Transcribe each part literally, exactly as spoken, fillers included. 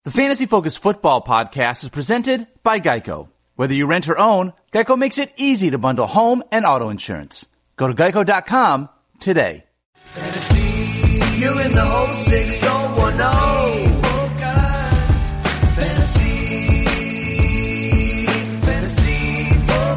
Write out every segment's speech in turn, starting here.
The Fantasy Focus Football Podcast is presented by Geico. Whether you rent or own, Geico makes it easy to bundle home and auto insurance. Go to geico dot com today. Fantasy, you're in the oh six oh one oh. Focus. Fantasy, Fantasy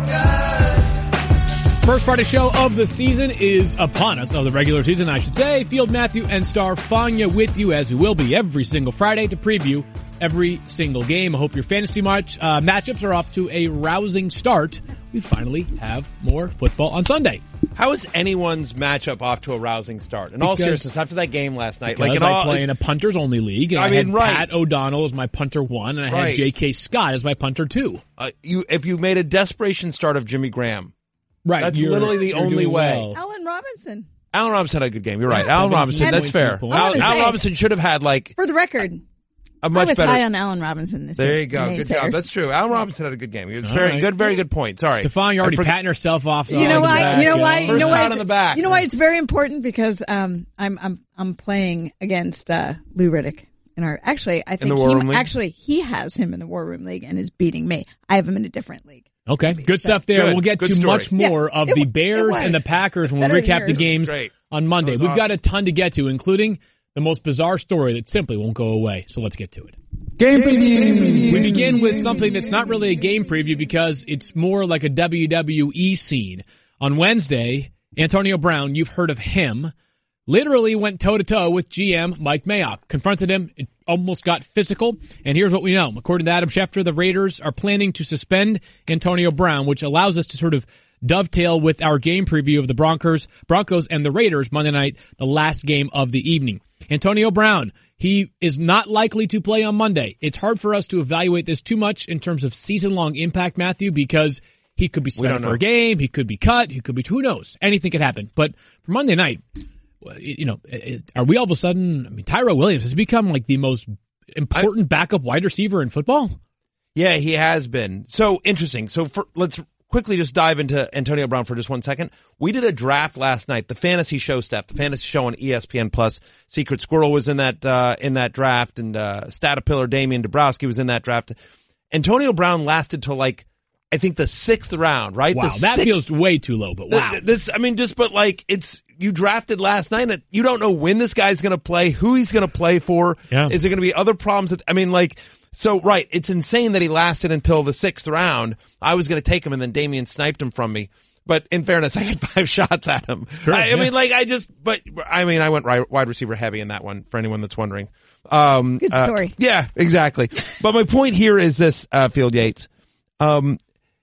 Focus. First Friday show of the season is upon us, of the regular season, I should say. Field Matthew and Star Fania with you, as we will be every single Friday, to preview every single game. I hope your fantasy match, uh, matchups are off to a rousing start. We finally have more football on Sunday. How is anyone's matchup off to a rousing start? In Because, all seriousness, after that game last night, like in I all, play in a punters only league, and I, I mean, had right. Pat O'Donnell as my punter one, and I Right. had J K Scott as my punter two. Uh, you, if you made a desperation start of Jimmy Graham, Right, that's you're- literally the you're only doing way. well. Allen Robinson. Allen Robinson had a good game. You're right. Yeah. Allen Robinson, that's fair. points. Allen, I wanna Allen say- Robinson should have had like For the record, a much I was better. high on Allen Robinson this there year. you go. Good job. Naysayers. That's true. Allen Robinson had a good game. He was All very right. good. Very good point. Sorry, Stefan, you're already I forgot- patting herself off. You know on the why? back, You know why? You First know why? pat it's- on the back. You know why it's very important because um I'm I'm I'm playing against uh Lou Riddick in our actually I think the War he Room League? actually he has him in the War Room League and is beating me. I have him in a different league. Okay, good stuff there. Good. We'll get Good to story. much more Yeah, of it the wa- it Bears was. and the Packers when we Better than recap the yours. games Great. on Monday. That We've was got a awesome. ton to get to, including the most bizarre story that simply won't go away. So let's get to it. Game preview. We begin with something that's not really a game preview because it's more like a W W E scene. On Wednesday, Antonio Brown, you've heard of him, literally went toe-to-toe with G M Mike Mayock. Confronted him, it almost got physical, and here's what we know. According to Adam Schefter, the Raiders are planning to suspend Antonio Brown, which allows us to sort of dovetail with our game preview of the Broncos, Broncos and the Raiders Monday night, the last game of the evening. Antonio Brown, he is not likely to play on Monday. It's hard for us to evaluate this too much in terms of season-long impact, Matthew, because he could be suspended don't for know. a game, he could be cut, he could be, who knows? Anything could happen. But for Monday night, you know, are we all of a sudden, I mean, Tyrell Williams has become like the most important backup wide receiver in football? Yeah, he has been. So interesting. So for, let's quickly just dive into Antonio Brown for just one second. We did a draft last night, the fantasy show stuff, the fantasy show on E S P N Plus. Secret Squirrel was in that, uh, in that draft, and, uh, Statapiller Damian Dabrowski was in that draft. Antonio Brown lasted till like, I think the sixth round, right? Wow, the that sixth, feels way too low, but wow. Th- This, I mean, just, but like, it's, you drafted last night, and you don't know when this guy's gonna play, who he's gonna play for. Yeah. Is there gonna be other problems that, I mean, like, so, right, it's insane that he lasted until the sixth round. I was gonna take him, and then Damian sniped him from me. But in fairness, I had five shots at him. Sure, I, I yeah. mean, like, I just, but, I mean, I went right, wide receiver heavy in that one, for anyone that's wondering. Um, Good uh, story. yeah, exactly. But my point here is this, uh, Field Yates. Um,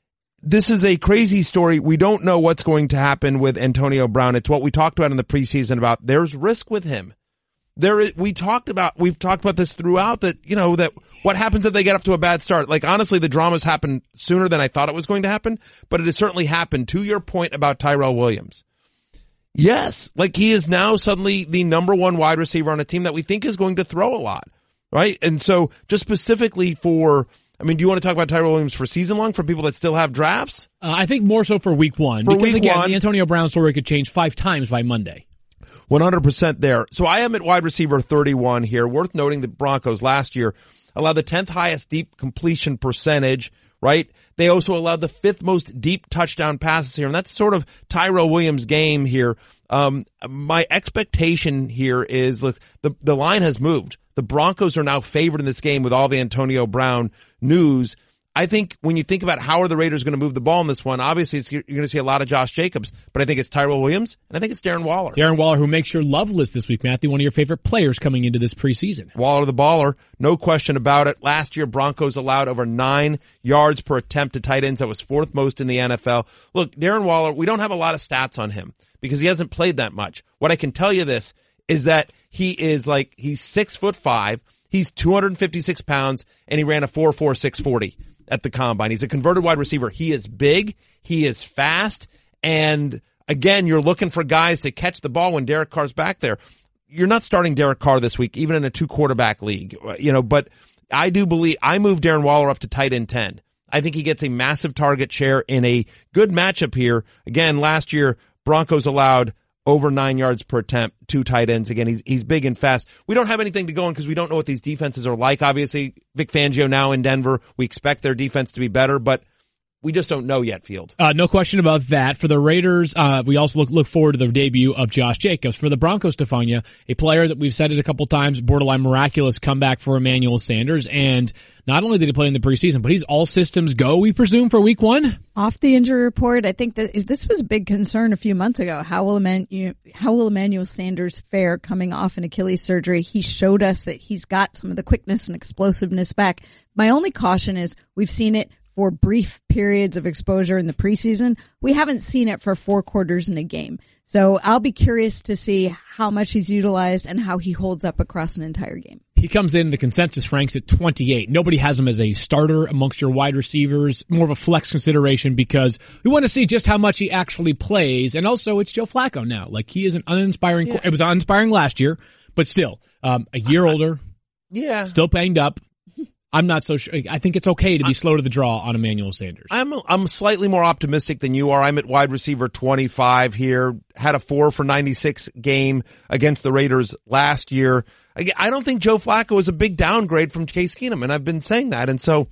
This is a crazy story. We don't know what's going to happen with Antonio Brown. It's what we talked about in the preseason about there's risk with him. There is, we talked about, we've talked about this throughout that, you know, that what happens if they get up to a bad start? Like, honestly, the drama's happened sooner than I thought it was going to happen, but it has certainly happened. To your point about Tyrell Williams. Yes, like he is now suddenly the number one wide receiver on a team that we think is going to throw a lot, right? And so just specifically for, I mean, do you want to talk about Tyrell Williams for season long for people that still have drafts? Uh, I think more so for week one. For because week again, one. the Antonio Brown story could change five times by Monday. one hundred percent there. So I am at wide receiver thirty-one here. Worth noting the Broncos last year allowed the tenth highest deep completion percentage, right? They also allowed the fifth most deep touchdown passes here, and that's sort of Tyrell Williams' game here. Um, my expectation here is, look, the, the line has moved. The Broncos are now favored in this game with all the Antonio Brown news. I think when you think about how are the Raiders going to move the ball in this one, obviously it's, you're going to see a lot of Josh Jacobs, but I think it's Tyrell Williams, and I think it's Darren Waller. Darren Waller, who makes your love list this week, Matthew, one of your favorite players coming into this preseason. Waller the baller, no question about it. Last year, Broncos allowed over nine yards per attempt to tight ends. That was fourth most in the N F L. Look, Darren Waller, we don't have a lot of stats on him because he hasn't played that much. What I can tell you this is that he is like, he's six foot five, he's two hundred fifty-six pounds, and he ran a four four six forty at the combine. He's a converted wide receiver. He is big, he is fast, and again, you're looking for guys to catch the ball when Derek Carr's back there. You're not starting Derek Carr this week, even in a two quarterback league, you know, but I do believe, I moved Darren Waller up to tight end ten. I think he gets a massive target share in a good matchup here. Again, last year, Broncos allowed over nine yards per attempt, two tight ends. Again, he's, he's big and fast. We don't have anything to go on because we don't know what these defenses are like. Obviously, Vic Fangio now in Denver, we expect their defense to be better, but we just don't know yet, Field. Uh, no question about that. For the Raiders, uh, we also look, look forward to the debut of Josh Jacobs. For the Broncos, Stefania, a player that we've said it a couple times, borderline miraculous comeback for Emmanuel Sanders. And not only did he play in the preseason, but he's all systems go, we presume, for week one? Off the injury report, I think that this was a big concern a few months ago. How will Emmanuel, how will Emmanuel Sanders fare coming off an Achilles surgery? He showed us that he's got some of the quickness and explosiveness back. My only caution is we've seen it for brief periods of exposure in the preseason. We haven't seen it for four quarters in a game. So I'll be curious to see how much he's utilized and how he holds up across an entire game. He comes in the consensus ranks at twenty-eight. Nobody has him as a starter amongst your wide receivers, more of a flex consideration because we want to see just how much he actually plays. And also it's Joe Flacco now. Like he is an uninspiring, yeah. It was uninspiring last year, but still, um, a year I, older. Yeah. Still banged up. I'm not so sure. I think it's okay to be slow to the draw on Emmanuel Sanders. I'm I'm slightly more optimistic than you are. I'm at wide receiver twenty-five here. Had a four for ninety-six game against the Raiders last year. I don't think Joe Flacco is a big downgrade from Case Keenum, and I've been saying that. And so,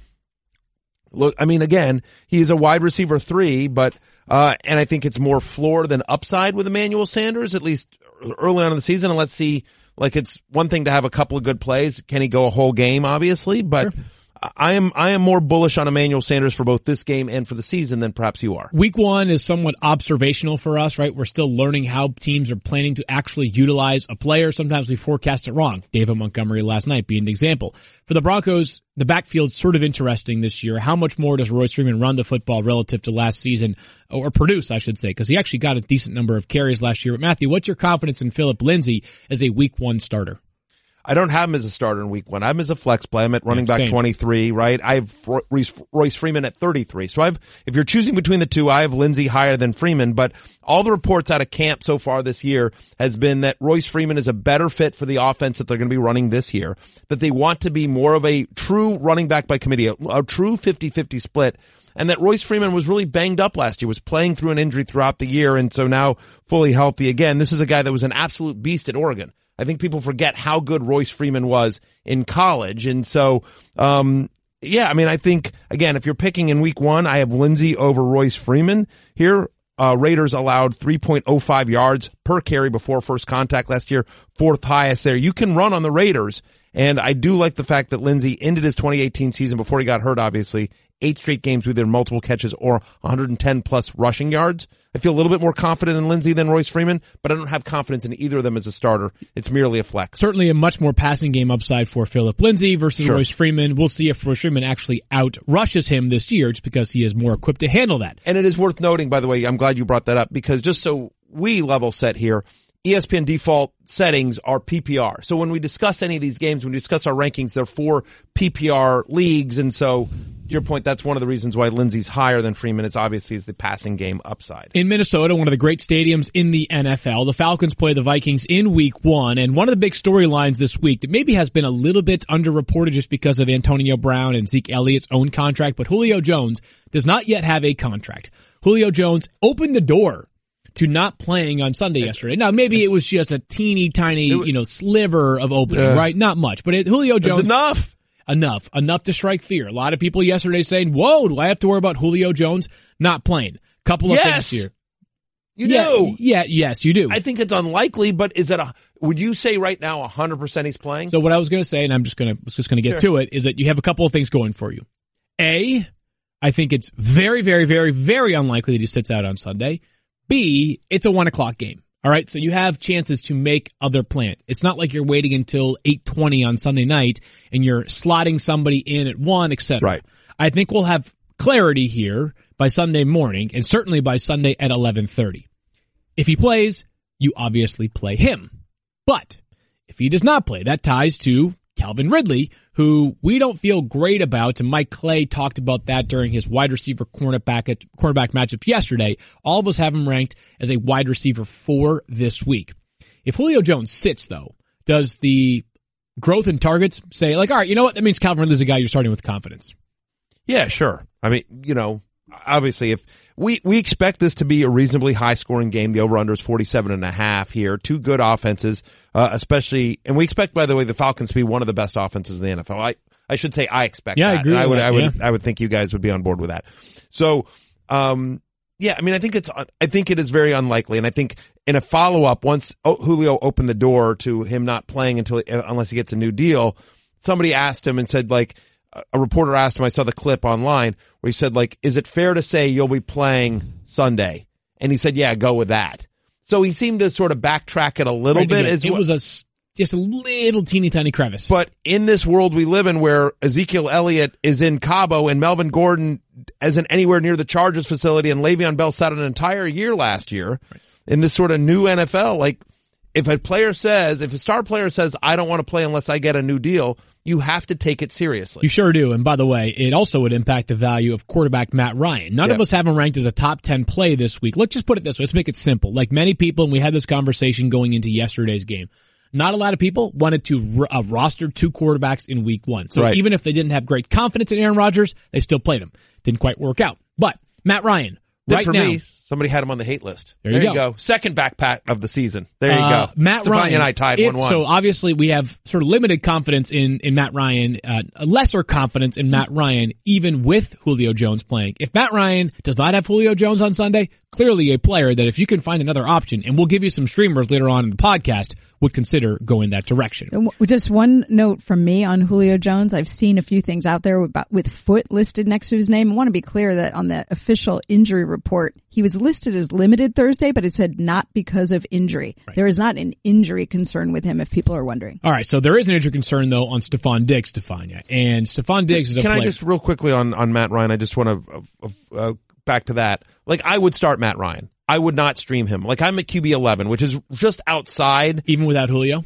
look, I mean, again, he's a wide receiver three, but uh and I think it's more floor than upside with Emmanuel Sanders, at least early on in the season. And let's see. Like it's one thing to have a couple of good plays. Can he go a whole game? Obviously, but sure. I am I am more bullish on Emmanuel Sanders for both this game and for the season than perhaps you are. Week one is somewhat observational for us, right? We're still learning how teams are planning to actually utilize a player. Sometimes we forecast it wrong. David Montgomery last night being an example. For the Broncos, the backfield's sort of interesting this year. How much more does Royce Freeman run the football relative to last season, or produce, I should say, because he actually got a decent number of carries last year. But Matthew, what's your confidence in Phillip Lindsay as a week one starter? I don't have him as a starter in week one. I have him as a flex play. I'm at running yeah, back twenty-three, right? I have Royce, Royce Freeman at thirty-three. So I've, if you're choosing between the two, I have Lindsay higher than Freeman, but all the reports out of camp so far this year has been that Royce Freeman is a better fit for the offense that they're going to be running this year, that they want to be more of a true running back by committee, a, a true fifty-fifty split. And that Royce Freeman was really banged up last year, was playing through an injury throughout the year, and so now fully healthy again. This is a guy that was an absolute beast at Oregon. I think people forget how good Royce Freeman was in college. And so, um, yeah, I mean, I think, again, if you're picking in week one, I have Lindsay over Royce Freeman here. Uh, Raiders allowed three point oh five yards per carry before first contact last year, fourth highest there. You can run on the Raiders. And I do like the fact that Lindsay ended his twenty eighteen season before he got hurt, obviously, eight straight games with either multiple catches or one hundred ten plus rushing yards. I feel a little bit more confident in Lindsay than Royce Freeman, but I don't have confidence in either of them as a starter. It's merely a flex. Certainly a much more passing game upside for Phillip Lindsay versus sure. Royce Freeman. We'll see if Royce Freeman actually out rushes him this year just because he is more equipped to handle that. And it is worth noting, by the way, I'm glad you brought that up, because just so we level set here, E S P N default settings are P P R. So when we discuss any of these games, when we discuss our rankings, they're for P P R leagues. And so, to your point, that's one of the reasons why Lindsay's higher than Freeman. It's obviously is the passing game upside. In Minnesota, one of the great stadiums in the N F L, the Falcons play the Vikings in week one. And one of the big storylines this week that maybe has been a little bit underreported just because of Antonio Brown and Zeke Elliott's own contract, but Julio Jones does not yet have a contract. Julio Jones opened the door to not playing on Sunday yesterday. Now, maybe it was just a teeny tiny, you know, sliver of opening, uh, right? Not much, but it, Julio Jones. Enough. Enough. Enough to strike fear. A lot of people yesterday saying, whoa, do I have to worry about Julio Jones not playing? Couple of yes. things here. You yeah, do. Yeah, yes, you do. I think it's unlikely, but is that a, would you say right now one hundred percent he's playing? So what I was going to say, and I'm just going to, was just going to get sure. to it, is that you have a couple of things going for you. A, I think it's very, very, very, very unlikely that he sits out on Sunday. B, it's a one o'clock game. All right. So you have chances to make other plans. It's not like you're waiting until eight twenty on Sunday night and you're slotting somebody in at one, et cetera. Right. I think we'll have clarity here by Sunday morning and certainly by Sunday at eleven thirty. If he plays, you obviously play him. But if he does not play, that ties to Calvin Ridley, who we don't feel great about, and Mike Clay talked about that during his wide receiver cornerback cornerback matchup yesterday. All of us have him ranked as a wide receiver four this week. If Julio Jones sits, though, does the growth in targets say, like, all right, you know what? That means Calvin Ridley's a guy you're starting with confidence. Yeah, sure. I mean, you know, obviously if we, we expect this to be a reasonably high scoring game. The over under is forty-seven and a half here. Two good offenses, uh, especially, and we expect, by the way, the Falcons to be one of the best offenses in the N F L. I, I should say I expect yeah, that. I agree. And I would, that, I would, yeah. I would think you guys would be on board with that. So, um, yeah, I mean, I think it's, I think it is very unlikely. And I think in a follow up, once Julio opened the door to him not playing until, unless he gets a new deal, somebody asked him and said, like, a reporter asked him, I saw the clip online where he said, like, is it fair to say you'll be playing Sunday? And he said, yeah, go with that. So he seemed to sort of backtrack it a little Right, bit. again, As it well. was a, just a little teeny tiny crevice. But in this world we live in where Ezekiel Elliott is in Cabo and Melvin Gordon isn't anywhere near the Chargers facility and Le'Veon Bell sat an entire year last year right. in this sort of new N F L, like if a player says, if a star player says, I don't want to play unless I get a new deal, you have to take it seriously. You sure do. And by the way, it also would impact the value of quarterback Matt Ryan. None yep. of us have him ranked as a top ten play this week. Let's just put it this way. Let's make it simple. Like many people, and we had this conversation going into yesterday's game, not a lot of people wanted to uh, roster two quarterbacks in week one. So right. even if they didn't have great confidence in Aaron Rodgers, they still played him. Didn't quite work out. But Matt Ryan, Did right for now, me, somebody had him on the hate list. There you there go. Second backpack of the season. There you uh, go. Matt Stephania Ryan and I tied it, one one. So obviously we have sort of limited confidence in, in Matt Ryan, uh, a lesser confidence in Matt Ryan, even with Julio Jones playing. If Matt Ryan does not have Julio Jones on Sunday, clearly a player that if you can find another option, and we'll give you some streamers later on in the podcast, would consider going that direction. Just one note from me on Julio Jones. I've seen a few things out there about, with foot listed next to his name. I want to be clear that on the official injury report, he was listed as limited Thursday, but it said not because of injury. Right. There is not an injury concern with him, if people are wondering. All right, so there is an injury concern, though, on Stephon Diggs, Stefania. And Stephon Diggs is a Can player. I just real quickly on, on Matt Ryan, I just want to, uh, uh, back to that. Like, I would start Matt Ryan. I would not stream him. Like, I'm at Q B eleven, which is just outside. Even without Julio?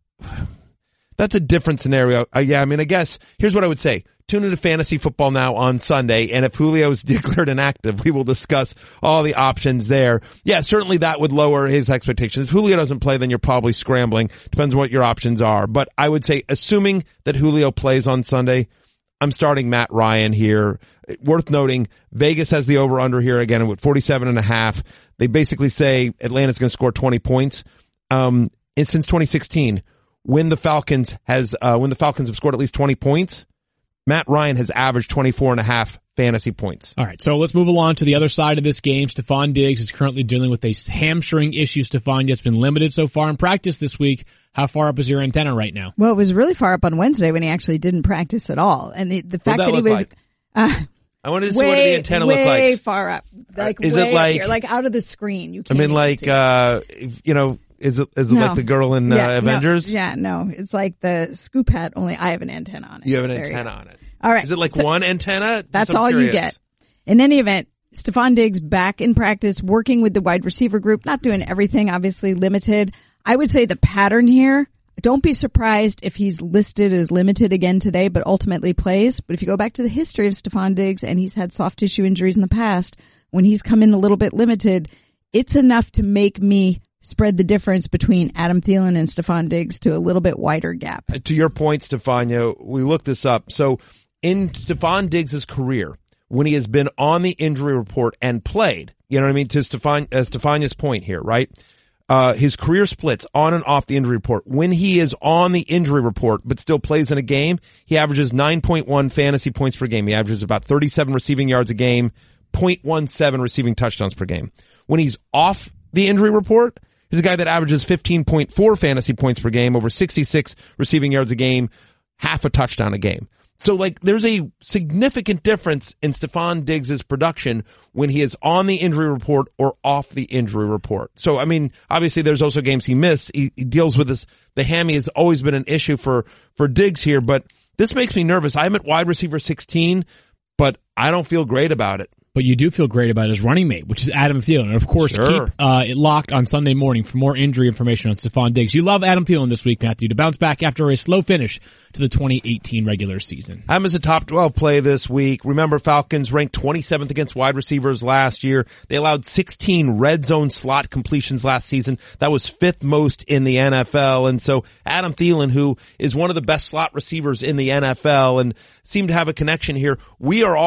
That's a different scenario. Uh, yeah, I mean, I guess, here's what I would say. Tune into Fantasy Football Now on Sunday, and if Julio is declared inactive, we will discuss all the options there. Yeah, certainly that would lower his expectations. If Julio doesn't play, then you're probably scrambling. Depends on what your options are. But I would say, assuming that Julio plays on Sunday, I'm starting Matt Ryan here. Worth noting, Vegas has the over-under here again with forty-seven and a half. They basically say Atlanta's going to score twenty points. Um, and since twenty sixteen, when the Falcons has, uh, when the Falcons have scored at least twenty points, Matt Ryan has averaged twenty-four and a half fantasy points. All right, so let's move along to the other side of this game. Stephon Diggs is currently dealing with a hamstring issue. Stephon has been limited so far in practice this week. How far up is your antenna right now? Well, it was really far up on Wednesday when he actually didn't practice at all. And the, the fact that that he look was... like? Uh, I wanted to see way, what the antenna looked like. Way far up. Like, is way it like, up here, like out of the screen? You I can't mean, even like, see. uh, you know, is it, is it No. like the girl in uh, yeah, Avengers? No, yeah, no. It's like the scoop hat, only I have an antenna on it. You have an There antenna you on it. All right. Is it like So- one antenna? Just That's I'm all curious. you get. In any event, Stephon Diggs back in practice, working with the wide receiver group, not doing everything, obviously limited. I would say the pattern here, don't be surprised if he's listed as limited again today, but ultimately plays. But if you go back to the history of Stephon Diggs, and he's had soft tissue injuries in the past, when he's come in a little bit limited, it's enough to make me spread the difference between Adam Thielen and Stephon Diggs to a little bit wider gap. To your point, Stefania, we looked this up. So in Stephon Diggs' career, when he has been on the injury report and played, you know what I mean? To Stefan, uh, Stefania's point here, right? Uh, his career splits on and off the injury report. When he is on the injury report but still plays in a game, he averages nine point one fantasy points per game. He averages about thirty-seven receiving yards a game, zero point one seven receiving touchdowns per game. When he's off the injury report, he's a guy that averages fifteen point four fantasy points per game, over sixty-six receiving yards a game, half a touchdown a game. So, like, there's a significant difference in Stephon Diggs' production when he is on the injury report or off the injury report. So, I mean, obviously there's also games he missed. He, he deals with this. The hammy has always been an issue for, for Diggs here, but this makes me nervous. I'm at wide receiver sixteen, but I don't feel great about it. But you do feel great about his running mate, which is Adam Thielen. And of course, Sure. keep uh, it locked on Sunday morning for more injury information on Stephon Diggs. You love Adam Thielen this week, Matthew, to bounce back after a slow finish to the twenty eighteen regular season. I'm as a top twelve play this week. Remember, Falcons ranked twenty-seventh against wide receivers last year. They allowed sixteen red zone slot completions last season. That was fifth most in the N F L. And so Adam Thielen, who is one of the best slot receivers in the N F L and seemed to have a connection here, we are all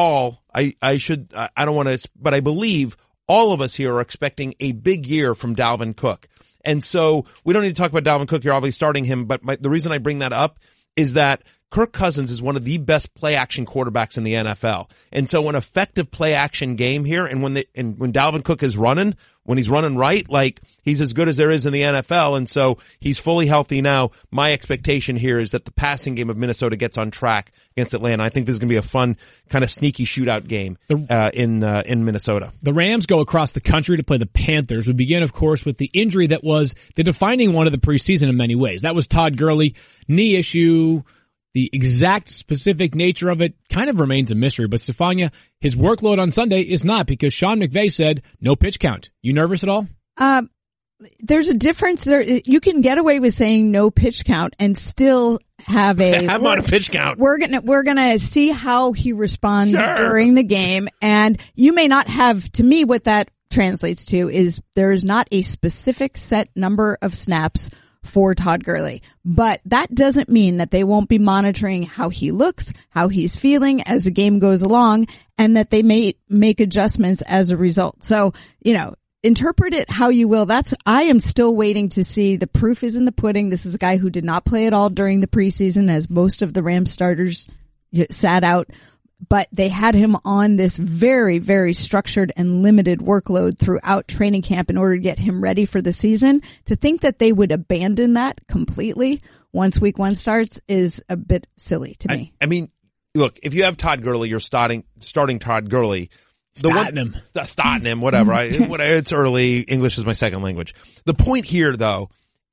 I, I should, I, I don't want to, but I believe all of us here are expecting a big year from Dalvin Cook. And so we don't need to talk about Dalvin Cook. You're obviously starting him, but my, the reason I bring that up is that Kirk Cousins is one of the best play action quarterbacks in the N F L. And so an effective play action game here, and when the, and when Dalvin Cook is running, when he's running right, like he's as good as there is in the N F L. And so he's fully healthy now. My expectation here is that the passing game of Minnesota gets on track against Atlanta. I think this is going to be a fun kind of sneaky shootout game, uh, in, uh, in Minnesota. The Rams go across the country to play the Panthers. We begin, of course, with the injury that was the defining one of the preseason in many ways. That was Todd Gurley, knee issue. The exact specific nature of it kind of remains a mystery, but Stefania, his workload on Sunday is not, because Sean McVay said no pitch count. You nervous at all? Um, there's a difference there. You can get away with saying no pitch count and still have a, I'm on a pitch count. We're gonna, we're gonna see how he responds Sure. during the game. And you may not have, to me, what that translates to is there is not a specific set number of snaps for Todd Gurley. But that doesn't mean that they won't be monitoring how he looks, how he's feeling as the game goes along, and that they may make adjustments as a result. So, you know, interpret it how you will. That's, I am still waiting to see. The proof is in the pudding. This is a guy who did not play at all during the preseason, as most of the Rams starters sat out. But they had him on this very, very structured and limited workload throughout training camp in order to get him ready for the season. To think that they would abandon that completely once week one starts is a bit silly to me. I, I mean, look, if you have Todd Gurley, you're starting, starting Todd Gurley. The Starting one, him. st- starting him, whatever. I, whatever. It's early. English is my second language. The point here, though,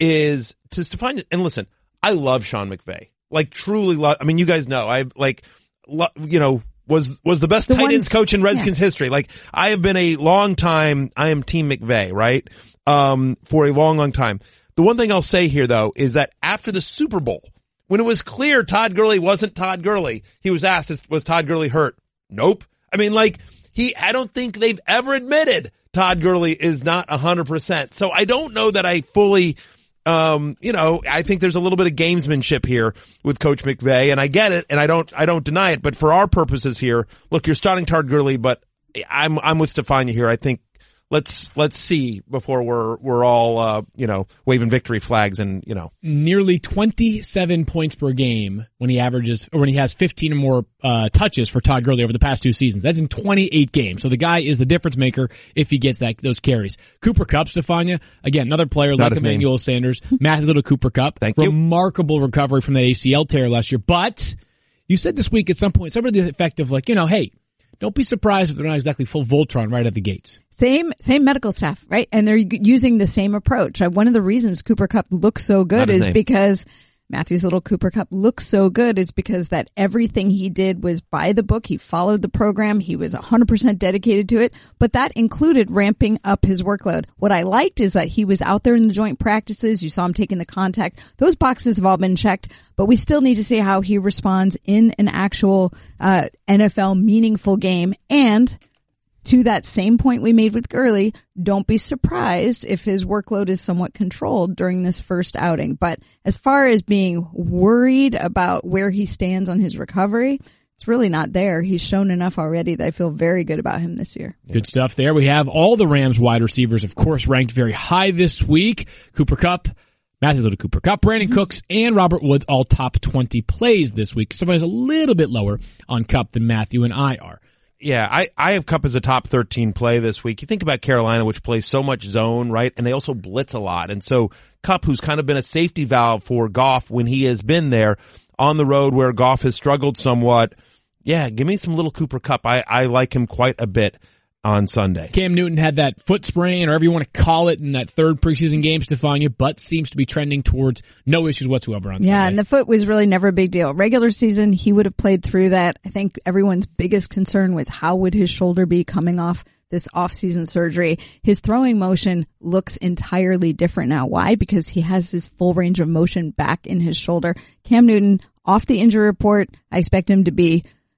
is to Stefan, and listen, I love Sean McVay. Like, truly love, I mean, you guys know, I, like, you know, was, was the best The tight ones- ends coach in Redskins yeah. history. Like, I have been a long time, I am Team McVay, right? Um, for a long, long time. The one thing I'll say here, though, is that after the Super Bowl, when it was clear Todd Gurley wasn't Todd Gurley, he was asked, was Todd Gurley hurt? Nope. I mean, like, he, I don't think they've ever admitted Todd Gurley is not a hundred percent. So I don't know that I fully, Um, you know, I think there's a little bit of gamesmanship here with Coach McVay, and I get it, and I don't, I don't deny it. But for our purposes here, look, you're starting Todd Gurley, but I'm, I'm with Stefania here. I think let's, let's see before we're, we're all, uh, you know, waving victory flags and, you know. Nearly twenty-seven points per game when he averages, or when he has fifteen or more, uh, touches for Todd Gurley over the past two seasons. That's in twenty-eight games. So the guy is the difference maker if he gets that, those carries. Cooper Kupp, Stefania, again, another player Not like his name. Emmanuel Sanders, Matthew Little Cooper Kupp. Thank you. Remarkable recovery from that A C L tear last year. But you said this week at some point, somebody to the effect of like, you know, hey, don't be surprised if they're not exactly full Voltron right at the gates. Same, same medical staff, right? And they're using the same approach. Uh, One of the reasons Cooper Kupp looks so Not good his is name. because Matthew's little Cooper Kupp looks so good is because that everything he did was by the book. He followed the program. He was one hundred percent dedicated to it, but that included ramping up his workload. What I liked is that he was out there in the joint practices. You saw him taking the contact. Those boxes have all been checked, but we still need to see how he responds in an actual uh N F L meaningful game. And to that same point we made with Gurley, don't be surprised if his workload is somewhat controlled during this first outing. But as far as being worried about where he stands on his recovery, it's really not there. He's shown enough already that I feel very good about him this year. Good stuff there. We have all the Rams wide receivers, of course, ranked very high this week. Cooper Kupp, Matthew Little Cooper Kupp, Brandon Cooks, and Robert Woods all top twenty plays this week. Somebody's a little bit lower on Kupp than Matthew and I are. Yeah, I, I have Kupp as a top thirteen play this week. You think about Carolina, which plays so much zone, right? And they also blitz a lot. And so Kupp, who's kind of been a safety valve for Goff when he has been there on the road where Goff has struggled somewhat. Yeah, give me some little Cooper Kupp. I, I like him quite a bit on Sunday. Cam Newton had that foot sprain, or whatever you want to call it, in that third preseason game, Stefania, but seems to be trending towards no issues whatsoever on Yeah, Sunday. and the foot was really never a big deal. Regular season, he would have played through that. I think everyone's biggest concern was how would his shoulder be coming off this off-season surgery. His throwing motion looks entirely different now. Why? Because he has his full range of motion back in his shoulder. Cam Newton, off the injury report, I expect him to be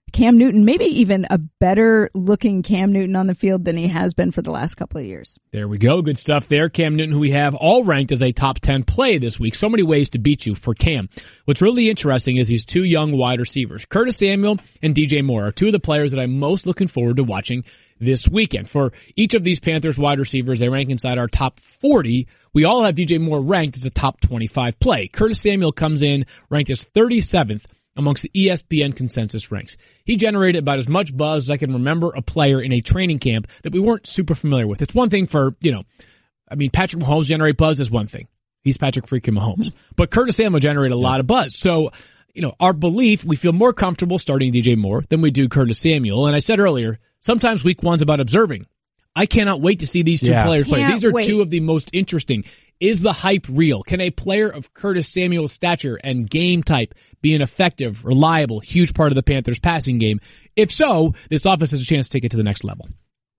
Cam Newton, maybe even a better looking Cam Newton on the field than he has been for the last couple of years. There we go. Good stuff there. Cam Newton, who we have all ranked as a top ten play this week. So many ways to beat you for Cam. What's really interesting is these two young wide receivers, Curtis Samuel and D J Moore, are two of the players that I'm most looking forward to watching this weekend. For each of these Panthers wide receivers, they rank inside our top forty. We all have D J Moore ranked as a top twenty-five play. Curtis Samuel comes in ranked as thirty-seventh amongst the E S P N consensus ranks. He generated about as much buzz as I can remember a player in a training camp that we weren't super familiar with. It's one thing for, you know, I mean, Patrick Mahomes generate buzz is one thing. He's Patrick freaking Mahomes. But Curtis Samuel generated a lot of buzz. So, you know, our belief, we feel more comfortable starting D J Moore than we do Curtis Samuel. And I said earlier, sometimes week one's about observing. I cannot wait to see these two Yeah. players play. Can't These are wait. two of the most interesting. Is the hype real? Can a player of Curtis Samuel's stature and game type be an effective, reliable, huge part of the Panthers passing game? If so, this offense has a chance to take it to the next level.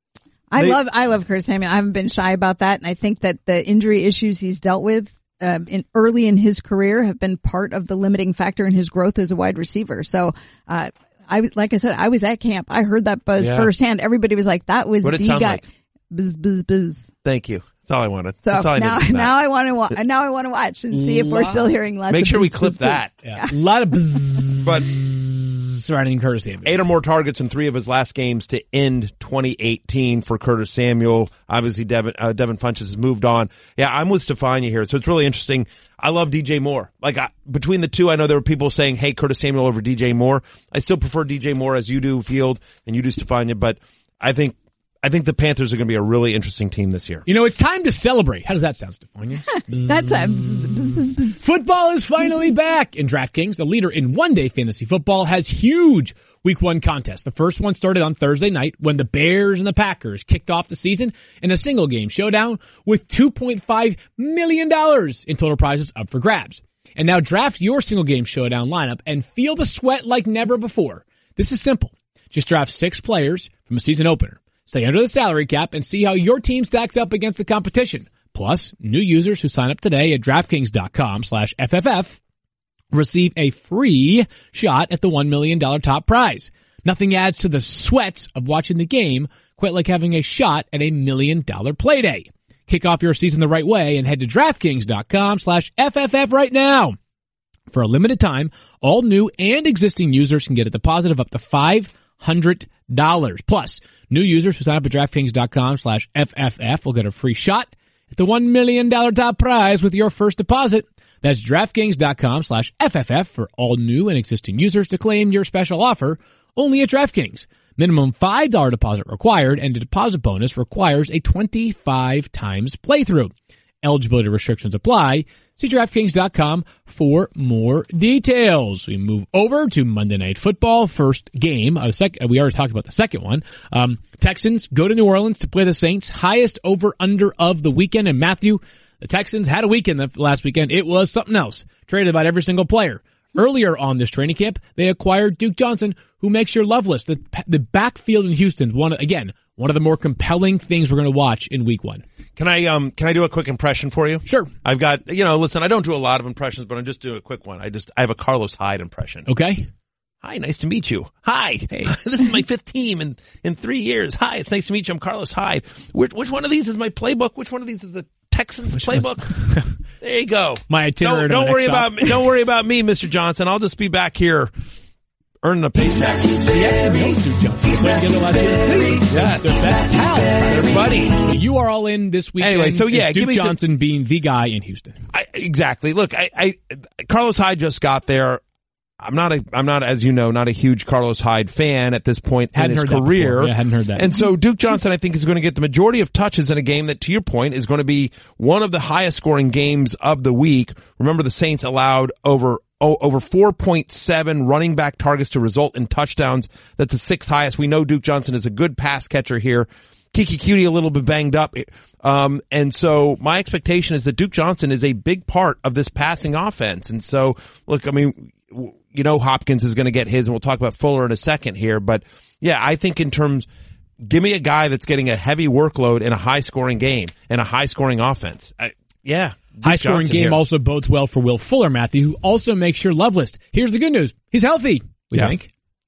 I They- love, I love Curtis Samuel. I haven't been shy about that. And I think that the injury issues he's dealt with, um, in early in his career have been part of the limiting factor in his growth as a wide receiver. So, uh, I, like I said, I was at camp. I heard that buzz Yeah. firsthand. Everybody was like, that was What'd it the sound guy. like? Buzz, buzz, buzz. Thank you. That's all I wanted. So That's all I now, needed from that. now I want to wa- now I want to watch and see if we're still hearing lots Make of sure we buzz, clip buzz, buzz. that. Yeah. A lot of bzzz But surrounding Curtis Samuel. eight or more targets in three of his last games to end twenty eighteen for Curtis Samuel. Obviously, Devin, uh, Devin Funchess has moved on. Yeah, I'm with Stefania here, so it's really interesting. I love D J Moore. Like, I, between the two, I know there were people saying, hey, Curtis Samuel over D J Moore. I still prefer D J Moore as you do, Field, and you do, Stefania, but I think I think the Panthers are going to be a really interesting team this year. You know, it's time to celebrate. How does that sound, Stefania? That's a buzz, buzz, buzz, buzz. Football is finally back, and DraftKings, the leader in one-day fantasy football, has huge week one contests. The first one started on Thursday night when the Bears and the Packers kicked off the season in a single game showdown with two point five million dollars in total prizes up for grabs. And now draft your single game showdown lineup and feel the sweat like never before. This is simple. Just draft six players from a season opener. Stay under the salary cap and see how your team stacks up against the competition. Plus, new users who sign up today at DraftKings.com slash FFF receive a free shot at the one million dollars top prize. Nothing adds to the sweats of watching the game quite like having a shot at a million dollar playday. Kick off your season the right way and head to DraftKings.com slash FFF right now. For a limited time, all new and existing users can get a deposit of up to five hundred dollars. Plus, new users who sign up at DraftKings.com slash FFF will get a free shot at the one million dollars top prize with your first deposit. That's DraftKings.com slash FFF for all new and existing users to claim your special offer only at DraftKings. Minimum five dollars deposit required, and the deposit bonus requires a twenty-five times playthrough. Eligibility restrictions apply. See DraftKings dot com for more details. We move over to Monday Night Football, first game. Uh, sec- we already talked about the second one. Um, Texans go to New Orleans to play the Saints. Highest over-under of the weekend. And Matthew, the Texans had a weekend the last weekend. It was something else. Traded about every single player. Earlier on this training camp, they acquired Duke Johnson, who makes your love list. The, the backfield in Houston, one again, one of the more compelling things we're going to watch in week one. Can I um can I do a quick impression for you? Sure. I've got, you know, listen, I don't do a lot of impressions, but I'm just doing a quick one. I just I have a Carlos Hyde impression. Okay. Hi, nice to meet you. Hi. Hey. This is my fifth team in in three years. Hi, it's nice to meet you. I'm Carlos Hyde. Which, which one of these is my playbook? Which one of these is the Texans playbook? There you go. My itinerary Don't, to the don't worry next about stop. me. Don't worry about me, Mister Johnson. I'll just be back here earning a paycheck. He actually knows Duke Johnson. They played together last year. Yes. Their best talent. They're buddies. You are all in this weekend. Anyway, so yeah, Is give Duke me some- Johnson being the guy in Houston. I, exactly. Look, I, I, Carlos Hyde just got there. I'm not a, I'm not, as you know, not a huge Carlos Hyde fan at this point Hadn't in his heard that career. before. Yeah, hadn't heard that. And so Duke Johnson, I think, is going to get the majority of touches in a game that, to your point, is going to be one of the highest scoring games of the week. Remember, the Saints allowed over, oh, over four point seven running back targets to result in touchdowns. That's the sixth highest. We know Duke Johnson is a good pass catcher here. Kiki Cutie a little bit banged up. Um, and so my expectation is that Duke Johnson is a big part of this passing offense. And so, look, I mean, you know, Hopkins is going to get his, and we'll talk about Fuller in a second here. But yeah, I think in terms, give me a guy that's getting a heavy workload in a high scoring game and a high scoring offense. I, yeah. Duke High scoring Johnson game here. also bodes well for Will Fuller, Matthew, who also makes your love list. Here's the good news. He's healthy, we Yeah. think.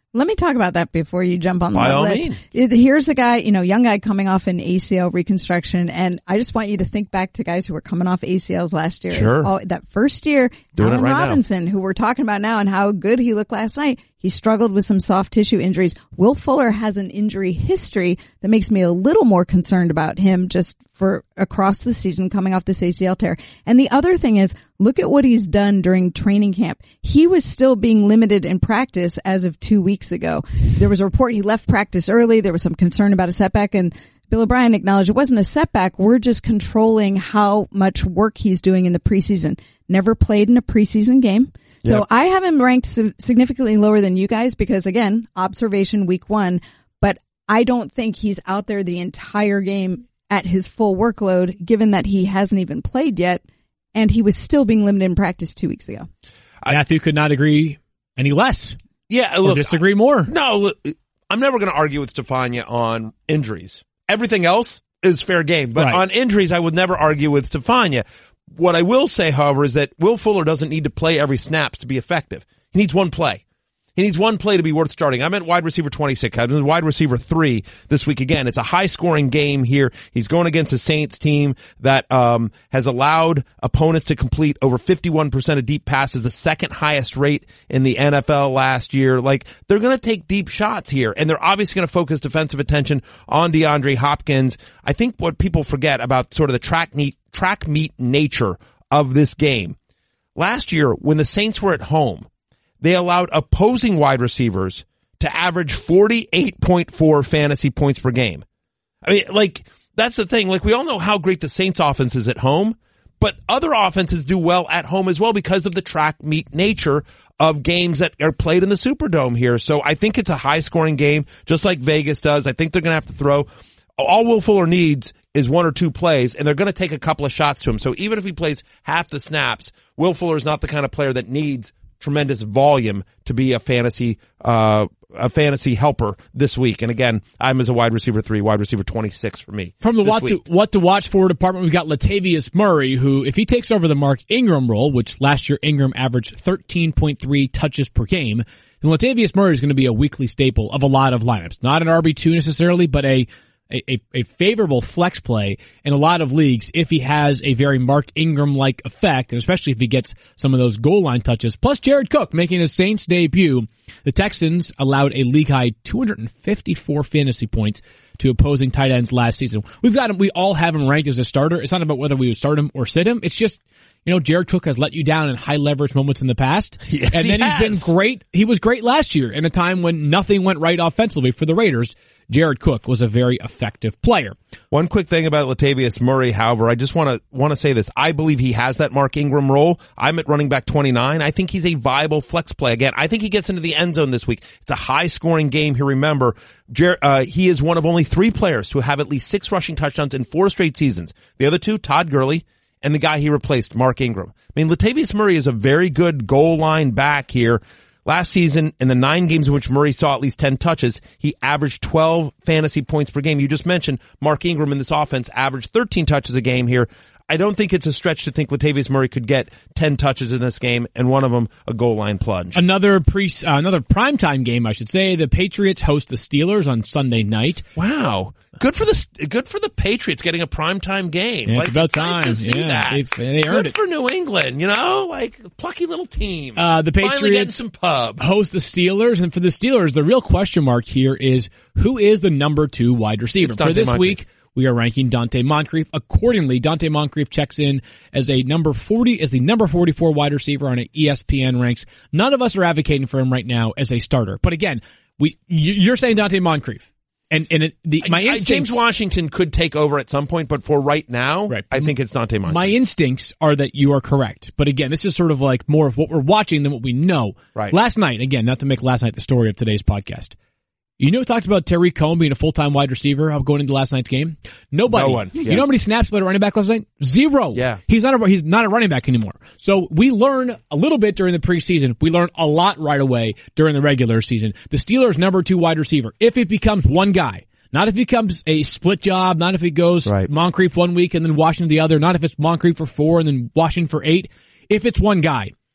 Let me talk about that before you jump on the By all list. means. It- Here's a guy, you know, young guy coming off an A C L reconstruction, and I just want you to think back to guys who were coming off A C Ls last year. Sure. It's all, that first year, Doing it Allen right now. Robinson, who we're talking about now and how good he looked last night, he struggled with some soft tissue injuries. Will Fuller has an injury history that makes me a little more concerned about him just for across the season coming off this A C L tear. And the other thing is, look at what he's done during training camp. He was still being limited in practice as of two weeks ago. There was a report he left practice early. There was some concern about a setback, and Bill O'Brien acknowledged it wasn't a setback. We're just controlling how much work he's doing in the preseason. Never played in a preseason game. So Yep. I have him ranked sig- significantly lower than you guys because, again, observation week one, but I don't think he's out there the entire game at his full workload, given that he hasn't even played yet, and he was still being limited in practice two weeks ago. Matthew could not agree any less. Yeah, Or look, disagree more. No, look, I'm never going to argue with Stefania on injuries. Everything else is fair game, but Right. on injuries, I would never argue with Stefania. What I will say, however, is that Will Fuller doesn't need to play every snap to be effective. He needs one play. He needs one play to be worth starting. I'm at wide receiver twenty-six. I'm at wide receiver three this week again. It's a high-scoring game here. He's going against a Saints team that um has allowed opponents to complete over fifty-one percent of deep passes, the second highest rate in the N F L last year. Like, they're going to take deep shots here, and they're obviously going to focus defensive attention on DeAndre Hopkins. I think what people forget about sort of the track meet, track meet nature of this game. Last year, when the Saints were at home, they allowed opposing wide receivers to average forty-eight point four fantasy points per game. I mean, like, that's the thing. Like, we all know how great the Saints offense is at home, but other offenses do well at home as well because of the track meet nature of games that are played in the Superdome here. So I think it's a high scoring game, just like Vegas does. I think they're going to have to throw. All Will Fuller needs is one or two plays, and they're going to take a couple of shots to him. So even if he plays half the snaps, Will Fuller is not the kind of player that needs tremendous volume to be a fantasy, uh, a fantasy helper this week. And again, I'm as a wide receiver three, wide receiver twenty-six for me. From the this what to, week. what to watch for department, we've got Latavius Murray, who, if he takes over the Mark Ingram role, which last year Ingram averaged thirteen point three touches per game, then Latavius Murray is going to be a weekly staple of a lot of lineups. Not an R B two necessarily, but a A, a, a favorable flex play in a lot of leagues if he has a very Mark Ingram-like effect, and especially if he gets some of those goal line touches. Plus Jared Cook making his Saints debut. The Texans allowed a league-high two hundred fifty-four fantasy points to opposing tight ends last season. We've got him, we all have him ranked as a starter. It's not about whether we would start him or sit him. It's just, you know, Jared Cook has let you down in high leverage moments in the past. Yes, and he then he's has. been great. He was great last year in a time when nothing went right offensively for the Raiders. Jared Cook was a very effective player. One quick thing about Latavius Murray, however, I just want to want to say this. I believe he has that Mark Ingram role. I'm at running back twenty-nine. I think he's a viable flex play. Again, I think he gets into the end zone this week. It's a high-scoring game here. Remember, Jer- uh, he is one of only three players to have at least six rushing touchdowns in four straight seasons. The other two, Todd Gurley, and the guy he replaced, Mark Ingram. I mean, Latavius Murray is a very good goal line back here. Last season, in the nine games in which Murray saw at least ten touches, he averaged twelve fantasy points per game. You just mentioned Mark Ingram in this offense averaged thirteen touches a game here. I don't think it's a stretch to think Latavius Murray could get ten touches in this game, and one of them a goal line plunge. Another pre, uh, another primetime game, I should say. The Patriots host the Steelers on Sunday night. Wow. Good for the good for the Patriots getting a primetime game. Yeah, like, it's about nice time. to see Yeah, that. they've- they earned good it. for New England, you know, like plucky little team. Uh, the Finally getting Patriots some pub. host the Steelers, and for the Steelers, the real question mark here is who is the number two wide receiver It's for Dante this Moncrief. week. We are ranking Dante Moncrief. Accordingly, Dante Moncrief checks in as a number forty, as the number forty-four wide receiver on E S P N ranks. None of us are advocating for him right now as a starter. But again, we you- you're saying Dante Moncrief, and and it, the my I- I- instincts, James Washington could take over at some point, but for right now, Right. I think it's Dante Moncrief. my instincts are that you are correct. But again, this is sort of like more of what we're watching than what we know. Right. Last night, again, not to make last night the story of today's podcast. You know, who talks about Tariq Cohen being a full-time wide receiver going into last night's game? Nobody. No one. You Yeah. know how many snaps played a running back last night? Zero. Yeah. He's not a, he's not a running back anymore. So we learn a little bit during the preseason. We learn a lot right away during the regular season. The Steelers' number two wide receiver, if it becomes one guy, not if it becomes a split job, not if it goes Right. Moncrief one week and then Washington the other, not if it's Moncrief for four and then Washington for eight. If it's one guy,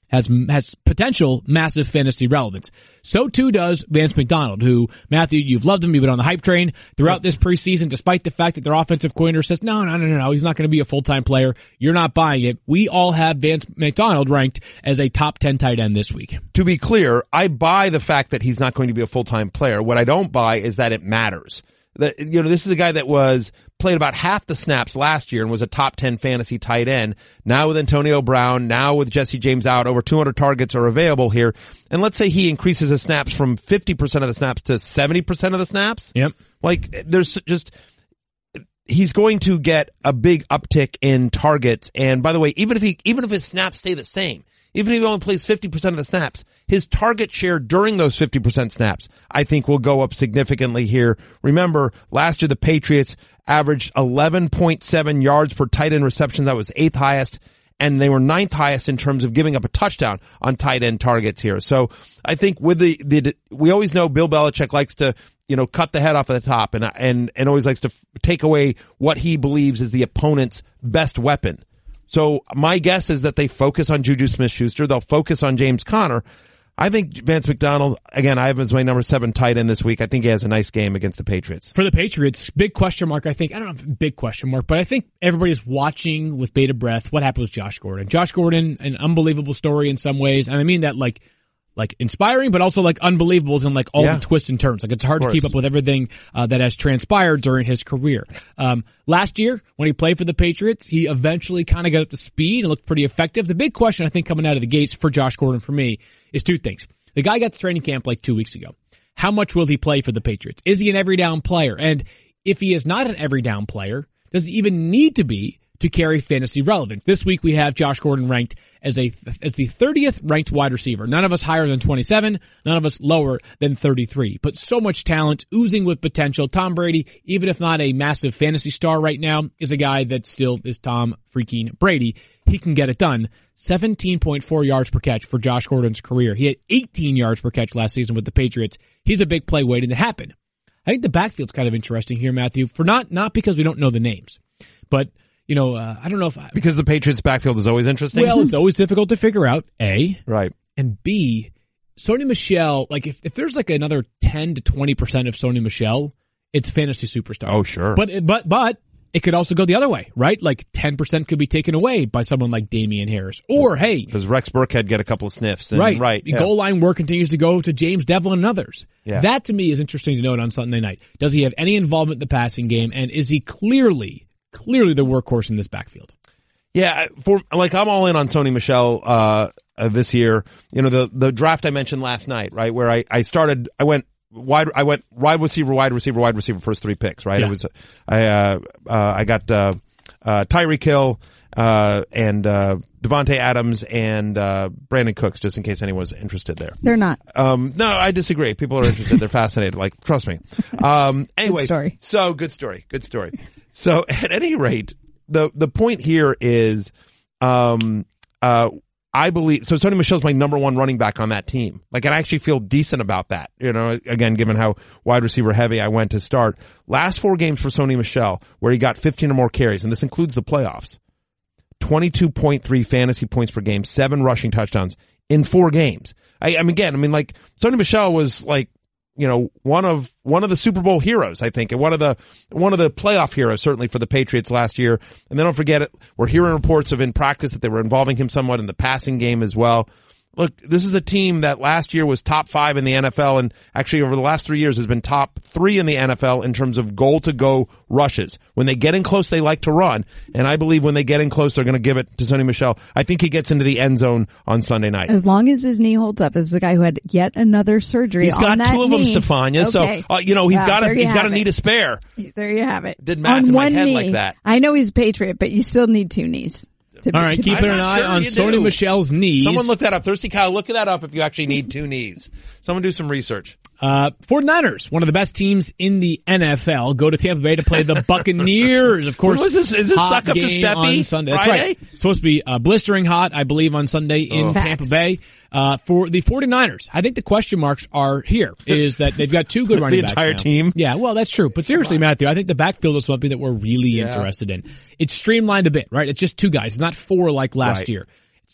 has has potential massive fantasy relevance. So too does Vance McDonald, who, Matthew, you've loved him. You've been on the hype train throughout this preseason, despite the fact that their offensive coordinator says, no, no, no, no, no, he's not going to be a full-time player. You're not buying it. We all have Vance McDonald ranked as a top ten tight end this week. To be clear, I buy the fact that he's not going to be a full-time player. What I don't buy is that it matters. That, you know, this is a guy that was played about half the snaps last year and was a top ten fantasy tight end. Now with Antonio Brown, now with Jesse James out, over two hundred targets are available here. And let's say he increases his snaps from fifty percent of the snaps to seventy percent of the snaps. Yep. Like, there's just, he's going to get a big uptick in targets. And by the way, even if he, even if his snaps stay the same, even if he only plays fifty percent of the snaps, his target share during those fifty percent snaps, I think, will go up significantly here. Remember, last year the Patriots averaged eleven point seven yards per tight end reception. That was eighth highest, and they were ninth highest in terms of giving up a touchdown on tight end targets here. So I think with the, the we always know Bill Belichick likes to, you know, cut the head off at the top and and and always likes to f- take away what he believes is the opponent's best weapon. So my guess is that they focus on Juju Smith-Schuster. They'll focus on James Conner. I think Vance McDonald, again, I have him as my number seven tight end this week. I think he has a nice game against the Patriots. For the Patriots, big question mark, I think. I don't know if big question mark, but I think everybody's watching with bated breath what happened with Josh Gordon. Josh Gordon, an unbelievable story in some ways, and I mean that like like inspiring, but also like unbelievable in like all yeah. the twists and turns. Like it's hard to keep up with everything uh, that has transpired during his career. Um, last year, when he played for the Patriots, he eventually kind of got up to speed and looked pretty effective. The big question I think coming out of the gates for Josh Gordon for me is two things. The guy got to training camp like two weeks ago. How much will he play for the Patriots? Is he an every down player? And if he is not an every down player, does he even need to be to carry fantasy relevance? This week we have Josh Gordon ranked as a as the thirtieth ranked wide receiver. None of us higher than twenty-seven, none of us lower than thirty-three. But so much talent, oozing with potential. Tom Brady, even if not a massive fantasy star right now, is a guy that still is Tom freaking Brady. He can get it done. seventeen point four yards per catch for Josh Gordon's career. He had eighteen yards per catch last season with the Patriots. He's a big play waiting to happen. I think the backfield's kind of interesting here, Matthew, for not not because we don't know the names, but you know, uh, I don't know if I, because the Patriots backfield is always interesting. Well, it's always difficult to figure out. A right, and B, Sony Michel. Like if, if there's like another ten to twenty percent of Sony Michel, it's fantasy superstar. Oh sure, but but but it could also go the other way, right? Like ten percent could be taken away by someone like Damian Harris, or hey, does Rex Burkhead get a couple of sniffs? And, right, right. The yeah. goal line work continues to go to James Devlin and others. Yeah. That to me is interesting to note on Sunday night. Does he have any involvement in the passing game, and is he clearly? Clearly the workhorse in this backfield. Yeah, for like I'm all in on Sony Michel uh, uh this year. You know, the the draft I mentioned last night, right, where I I started I went wide I went wide receiver, wide receiver, wide receiver first three picks, right? Yeah. It was I uh, uh I got uh uh Tyreek Hill uh and uh Devontae Adams and uh Brandon Cooks, just in case anyone's interested there. They're not. Um no, I disagree. People are interested. They're fascinated. Like, trust me. Um anyway, Good story. so good story. Good story. So at any rate, the the point here is, um, uh, I believe so. Sony Michel's my number one running back on that team. Like, I actually feel decent about that. You know, again, given how wide receiver heavy I went to start. Last four games for Sony Michel, where he got fifteen or more carries, and this includes the playoffs. twenty-two point three fantasy points per game, seven rushing touchdowns in four games. I, I mean, again, I mean, like Sony Michel was like, you know, one of, one of the Super Bowl heroes, I think, and one of the, one of the playoff heroes, certainly for the Patriots last year. And then don't forget it, we're hearing reports of in practice that they were involving him somewhat in the passing game as well. Look, this is a team that last year was top five in the N F L, and actually over the last three years has been top three in the N F L in terms of goal-to-go rushes. When they get in close, they like to run, and I believe when they get in close, they're going to give it to Sony Michel. I think he gets into the end zone on Sunday night. As long as his knee holds up. This is a guy who had yet another surgery. He's got on that two of knee. them, Stefania. Okay. So uh, you know he's Yeah, got a there you he's got a have need it. to spare. There you have it. Did math on in my one head knee. like that. I know he's a Patriot, but you still need two knees. To, All right, to keeping be- an not eye sure on you Sony do. Michel's knees. Someone look that up. Thirsty Kyle, look that up if you actually need two knees. Someone do some research. Uh, 49ers, one of the best teams in the N F L, go to Tampa Bay to play the Buccaneers. Of course, When was this? Is this hot suck up to game Steppy on Sunday. That's Friday? right. It's supposed to be uh, blistering hot, I believe, on Sunday in Facts. Tampa Bay. Uh, for the 49ers, I think the question marks are here is that they've got two good running The backs entire now. team? Yeah, well, that's true. But seriously, Matthew, I think the backfield is something that we're really interested in. It's streamlined a bit, right? It's just two guys. It's not four like last Right. year.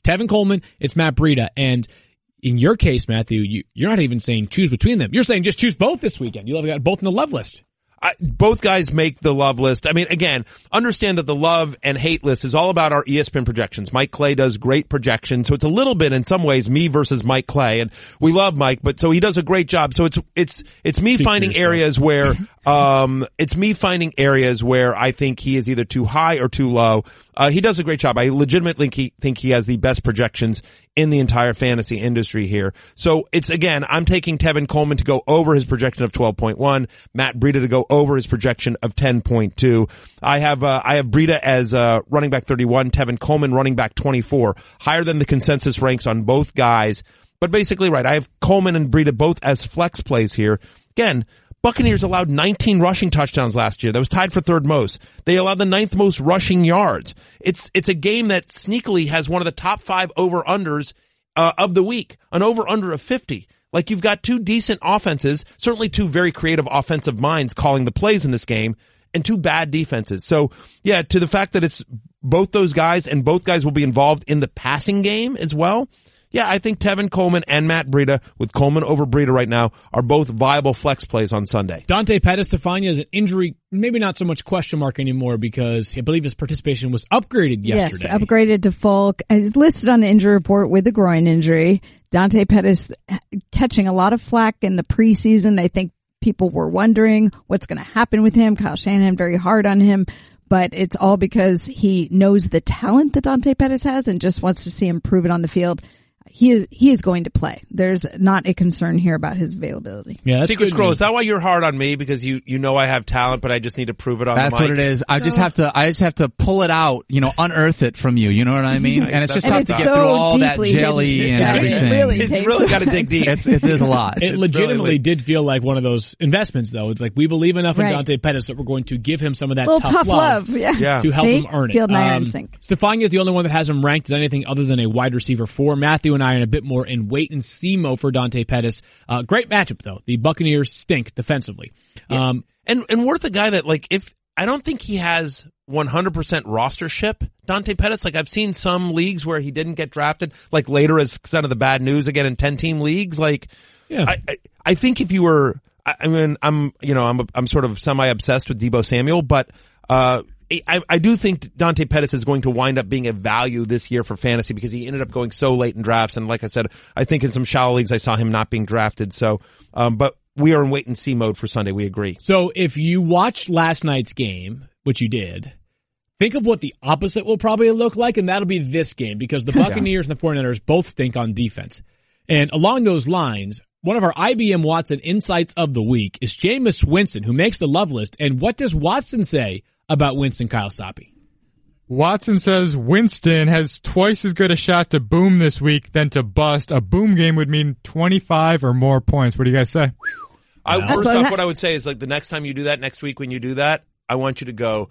It's Tevin Coleman, it's Matt Breida. And in your case, Matthew, you, you're not even saying choose between them. You're saying just choose both this weekend. You'll have got both in the love list. I, both guys make the love list. I mean, again, understand that the love and hate list is all about our E S P N projections. Mike Clay does great projections, so it's a little bit in some ways me versus Mike Clay, and we love Mike, but so he does a great job. So it's it's it's me Speak finding areas where um it's me finding areas where I think he is either too high or too low. Uh, he does a great job. I legitimately think he, think he has the best projections in the entire fantasy industry here. So it's, again, I'm taking Tevin Coleman to go over his projection of twelve point one, Matt Breida to go over his projection of ten point two. I have, uh, I have Breida as, uh, running back thirty-one, Tevin Coleman running back twenty-four, higher than the consensus ranks on both guys. But basically, right, I have Coleman and Breida both as flex plays here. Again, Buccaneers allowed nineteen rushing touchdowns last year. That was tied for third most. They allowed the ninth most rushing yards. It's it's a game that sneakily has one of the top five over-unders uh, of the week, an over-under of fifty. Like, you've got two decent offenses, certainly two very creative offensive minds calling the plays in this game, and two bad defenses. So, yeah, to the fact that it's both those guys, and both guys will be involved in the passing game as well, yeah, I think Tevin Coleman and Matt Breida, with Coleman over Breida right now, are both viable flex plays on Sunday. Dante Pettis Stefania is an injury, maybe not so much question mark anymore, because I believe his participation was upgraded yesterday. Yes, upgraded to full. It's listed on the injury report with a groin injury. Dante Pettis catching a lot of flack in the preseason. I think people were wondering what's going to happen with him. Kyle Shanahan very hard on him. But it's all because he knows the talent that Dante Pettis has and just wants to see him prove it on the field. He is, he is going to play. There's not a concern here about his availability. Yeah, that's Secret good Scroll, news. is that why you're hard on me? Because you, you know I have talent, but I just need to prove it on That's the mic? what it is. I just have to, I just have to pull it out, you know, unearth it from you. You know what I mean? And it's just And tough it's to get so through all that deeply jelly hidden. and Yeah, it everything. really It's takes really a got to lot. dig deep. It's, it, there's a lot. It It's legitimately really- did feel like one of those investments, though. It's like, we believe enough in Right. Dante Pettis that we're going to give him some of that A little tough, tough love. Yeah. Yeah. to help See? him earn it. Field and iron Um, sink. Stefania is the only one that has him ranked as anything other than a wide receiver four. Matthew and I are in a bit more in wait and see mode for Dante Pettis. Uh, great matchup, though. The Buccaneers stink defensively. Um, And, and worth a guy that, like, if, I don't think he has one hundred percent rostership, Dante Pettis. Like, I've seen some leagues where he didn't get drafted, like later as kind of the bad news again in ten team leagues. Like, Yeah. I, I, I think if you were, I, I mean, I'm, you know, I'm, I'm sort of semi-obsessed with Deebo Samuel, but, uh, I, I do think Dante Pettis is going to wind up being a value this year for fantasy because he ended up going so late in drafts. And like I said, I think in some shallow leagues I saw him not being drafted. So, um, but we are in wait and see mode for Sunday. We agree. So if you watched last night's game, which you did, think of what the opposite will probably look like, and that'll be this game, because the Buccaneers and the 49ers both stink on defense. And along those lines, one of our I B M Watson insights of the week is Jameis Winston, who makes the love list. And what does Watson say about Winston, Kyle Soppe? Watson says Winston has twice as good a shot to boom this week than to bust. A boom game would mean twenty-five or more points. What do you guys say? I, Wow. first That's off, what- what I would say is like the next time you do that, next week when you do that, I want you to go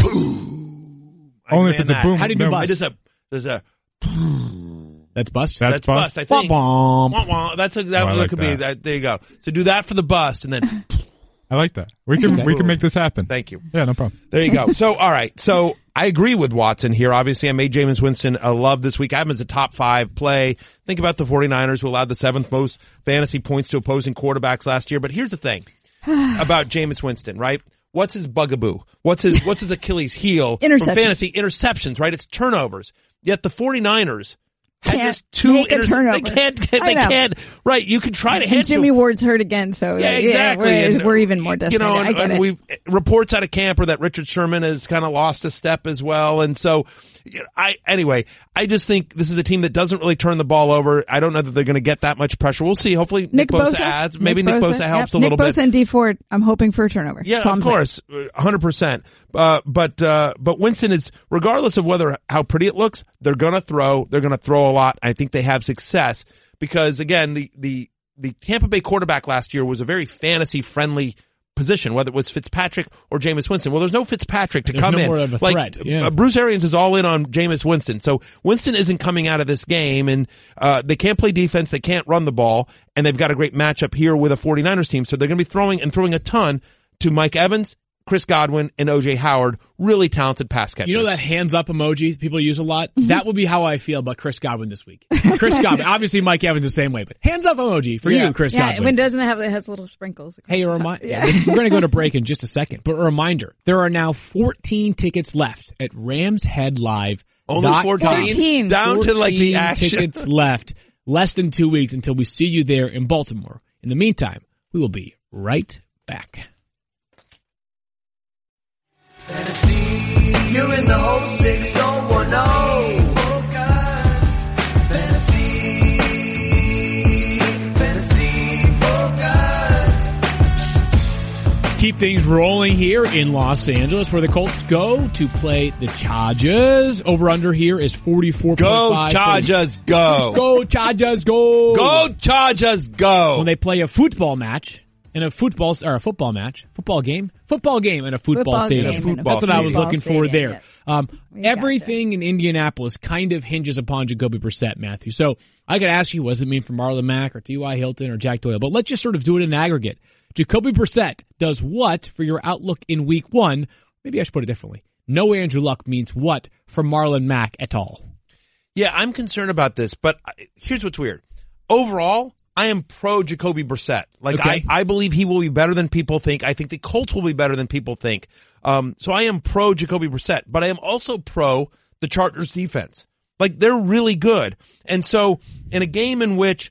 boom. I Only if demand it's a that. boom. How do you do no, bust? I just have, there's a, That's bust. That's that's bust, bust. I think. Womp womp. Wah, wah. That's a, that, Oh, I that like could be, that. that, there you go. So do that for the bust and then I like that. We can we can make this happen. thank you. Yeah, no problem. There you go. So, all right. So I agree with Watson here. Obviously, I made Jameis Winston a love this week. I have him as a top five play. Think about the 49ers who allowed the seventh most fantasy points to opposing quarterbacks last year. But here's the thing about Jameis Winston, right? What's his bugaboo? What's his, what's his Achilles heel from Interceptions. fantasy? Interceptions, right? It's turnovers. Yet the 49ers had Can't just two make a interceptions. turnover. They can't, I they know. can't, right? You can try to And hand Jimmy to Ward's hurt again, so Yeah, uh, exactly. we're, And, we're even more You desperate. know, I and, get and it. we've reports out of camp are that Richard Sherman has kind of lost a step as well. And so, you know, I anyway, I just think this is a team that doesn't really turn the ball over. I don't know that they're going to get that much pressure. We'll see. Hopefully, Nick, Nick Bosa, Bosa adds. Maybe Nick Bosa, helps yep. a little Nick Bosa bit. and D Ford. I'm hoping for a turnover. Yeah, That's all of I'm saying. course, one hundred percent. Uh, but, uh, but Winston is, regardless of whether, how pretty it looks, they're gonna throw, they're gonna throw a lot. I think they have success because again, the, the, the Tampa Bay quarterback last year was a very fantasy friendly position, whether it was Fitzpatrick or Jameis Winston. Well, there's no Fitzpatrick to There's come no in. more of a like, threat, yeah. uh, Bruce Arians is all in on Jameis Winston. So Winston isn't coming out of this game and, uh, they can't play defense. They can't run the ball and they've got a great matchup here with a 49ers team. So they're going to be throwing and throwing a ton to Mike Evans, Chris Godwin, and O J Howard, really talented pass catchers. You know that hands up emoji people use a lot? That would be how I feel about Chris Godwin this week. Chris Godwin. Obviously Mike Evans the same way, but hands up emoji for Yeah. you, Chris Yeah, Godwin. when it doesn't have, it has little sprinkles. Hey, a reminder. We're going to go to break in just a second, but a reminder. There are now fourteen tickets left at Rams Head Live. Only fourteen? fourteen. Down to like the fourteen action. tickets left. Less than two weeks until we see you there in Baltimore. In the meantime, we will be right back. Fantasy, you're in the whole six oh one oh. Fantasy, fantasy focus. Keep things rolling here in Los Angeles, where the Colts go to play the Chargers. Over under here is forty-four point five. Go Chargers, go. Go Chargers, go. Go Chargers, go. When they play a football match and a football or a football match, football game, football game and a football, Football stadium. game and a That's what I was football looking for stadium, there. yeah. Um, We everything gotcha. in Indianapolis kind of hinges upon Jacoby Brissett, Matthew. So I could ask you, what does it mean for Marlon Mack or T Y. Hilton or Jack Doyle? But let's just sort of do it in aggregate. Jacoby Brissett does what for your outlook in week one? Maybe I should put it differently. No Andrew Luck means what for Marlon Mack at all? Yeah, I'm concerned about this, but I- here's what's weird. Overall, I am pro Jacoby Brissett. Like, Okay. I, I believe he will be better than people think. I think the Colts will be better than people think. Um, so I am pro Jacoby Brissett, but I am also pro the Chargers defense. Like, they're really good. And so in a game in which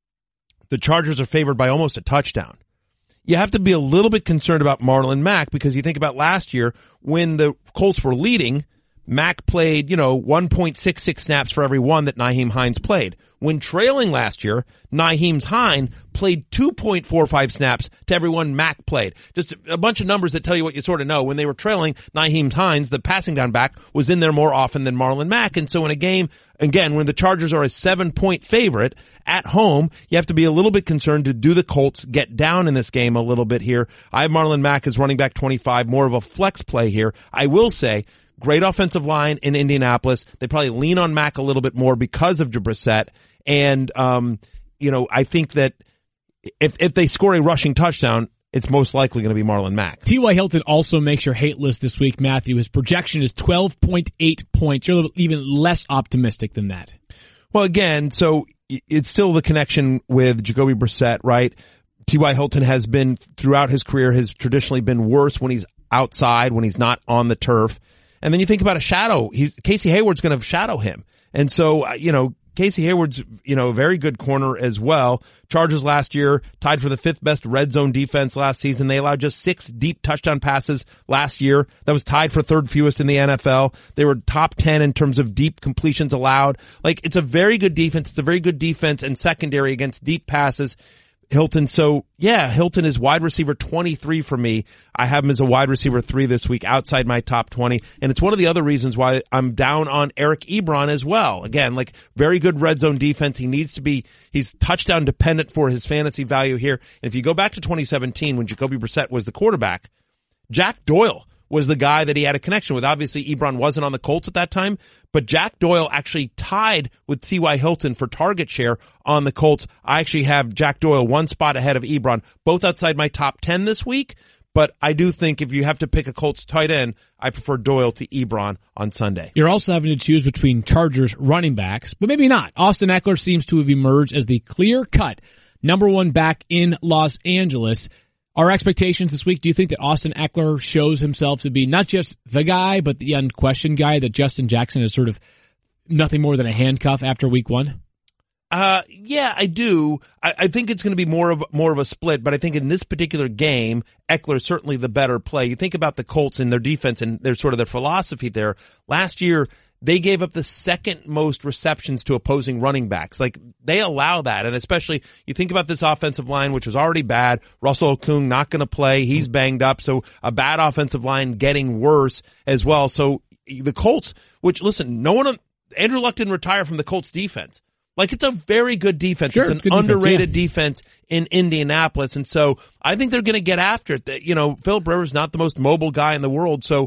the Chargers are favored by almost a touchdown, you have to be a little bit concerned about Marlon Mack, because you think about last year when the Colts were leading, Mack played, you know, one point six six snaps for every one that Nyheim Hines played. When trailing last year, Nyheim Hines played two point four five snaps to every one Mack played. Just a bunch of numbers that tell you what you sort of know. When they were trailing, Nyheim Hines, the passing down back, was in there more often than Marlon Mack. And so in a game, again, when the Chargers are a seven-point favorite at home, you have to be a little bit concerned to do the Colts get down in this game a little bit here. I have Marlon Mack as running back twenty-five, more of a flex play here. I will say, great offensive line in Indianapolis. They probably lean on Mack a little bit more because of Brissett. And, um, you know, I think that if, if they score a rushing touchdown, it's most likely going to be Marlon Mack. T Y. Hilton also makes your hate list this week, Matthew. His projection is twelve point eight points. You're a little, even less optimistic than that. Well, again, so it's still the connection with Jacoby Brissett, right? T Y. Hilton has been, throughout his career, has traditionally been worse when he's outside, when he's not on the turf. And then you think about a shadow. He's, Casey Hayward's going to shadow him. And so, uh, you know, Casey Hayward's, you know, a very good corner as well. Chargers last year tied for the fifth best red zone defense last season. They allowed just six deep touchdown passes last year. That was tied for third fewest in the N F L. They were top ten in terms of deep completions allowed. Like, it's a very good defense. It's a very good defense and secondary against deep passes. Hilton. So yeah, Hilton is wide receiver twenty-three for me. I have him as a wide receiver three this week outside my top twenty. And it's one of the other reasons why I'm down on Eric Ebron as well. Again, like, very good red zone defense. He needs to be, he's touchdown dependent for his fantasy value here. And if you go back to twenty seventeen when Jacoby Brissett was the quarterback, Jack Doyle was the guy that he had a connection with. Obviously, Ebron wasn't on the Colts at that time, but Jack Doyle actually tied with T Y. Hilton for target share on the Colts. I actually have Jack Doyle one spot ahead of Ebron, both outside my top ten this week. But I do think if you have to pick a Colts tight end, I prefer Doyle to Ebron on Sunday. You're also having to choose between Chargers running backs, but maybe not. Austin Eckler seems to have emerged as the clear-cut number one back in Los Angeles. Our expectations this week, do you think that Austin Eckler shows himself to be not just the guy, but the unquestioned guy that Justin Jackson is sort of nothing more than a handcuff after week one? Uh, yeah, I do. I, I think it's going to be more of, more of a split, but I think in this particular game, Eckler is certainly the better play. You think about the Colts and their defense and their sort of their philosophy there. Last year, they gave up the second most receptions to opposing running backs. Like, they allow that. And especially, you think about this offensive line, which was already bad. Russell Okung not going to play. He's banged up. So a bad offensive line getting worse as well. So the Colts, which, listen, no one, Andrew Luck didn't retire from the Colts defense. Like, it's a very good defense. Sure, it's an good defense, underrated yeah. defense in Indianapolis. And so I think they're going to get after it. You know, Philip Rivers not the most mobile guy in the world. So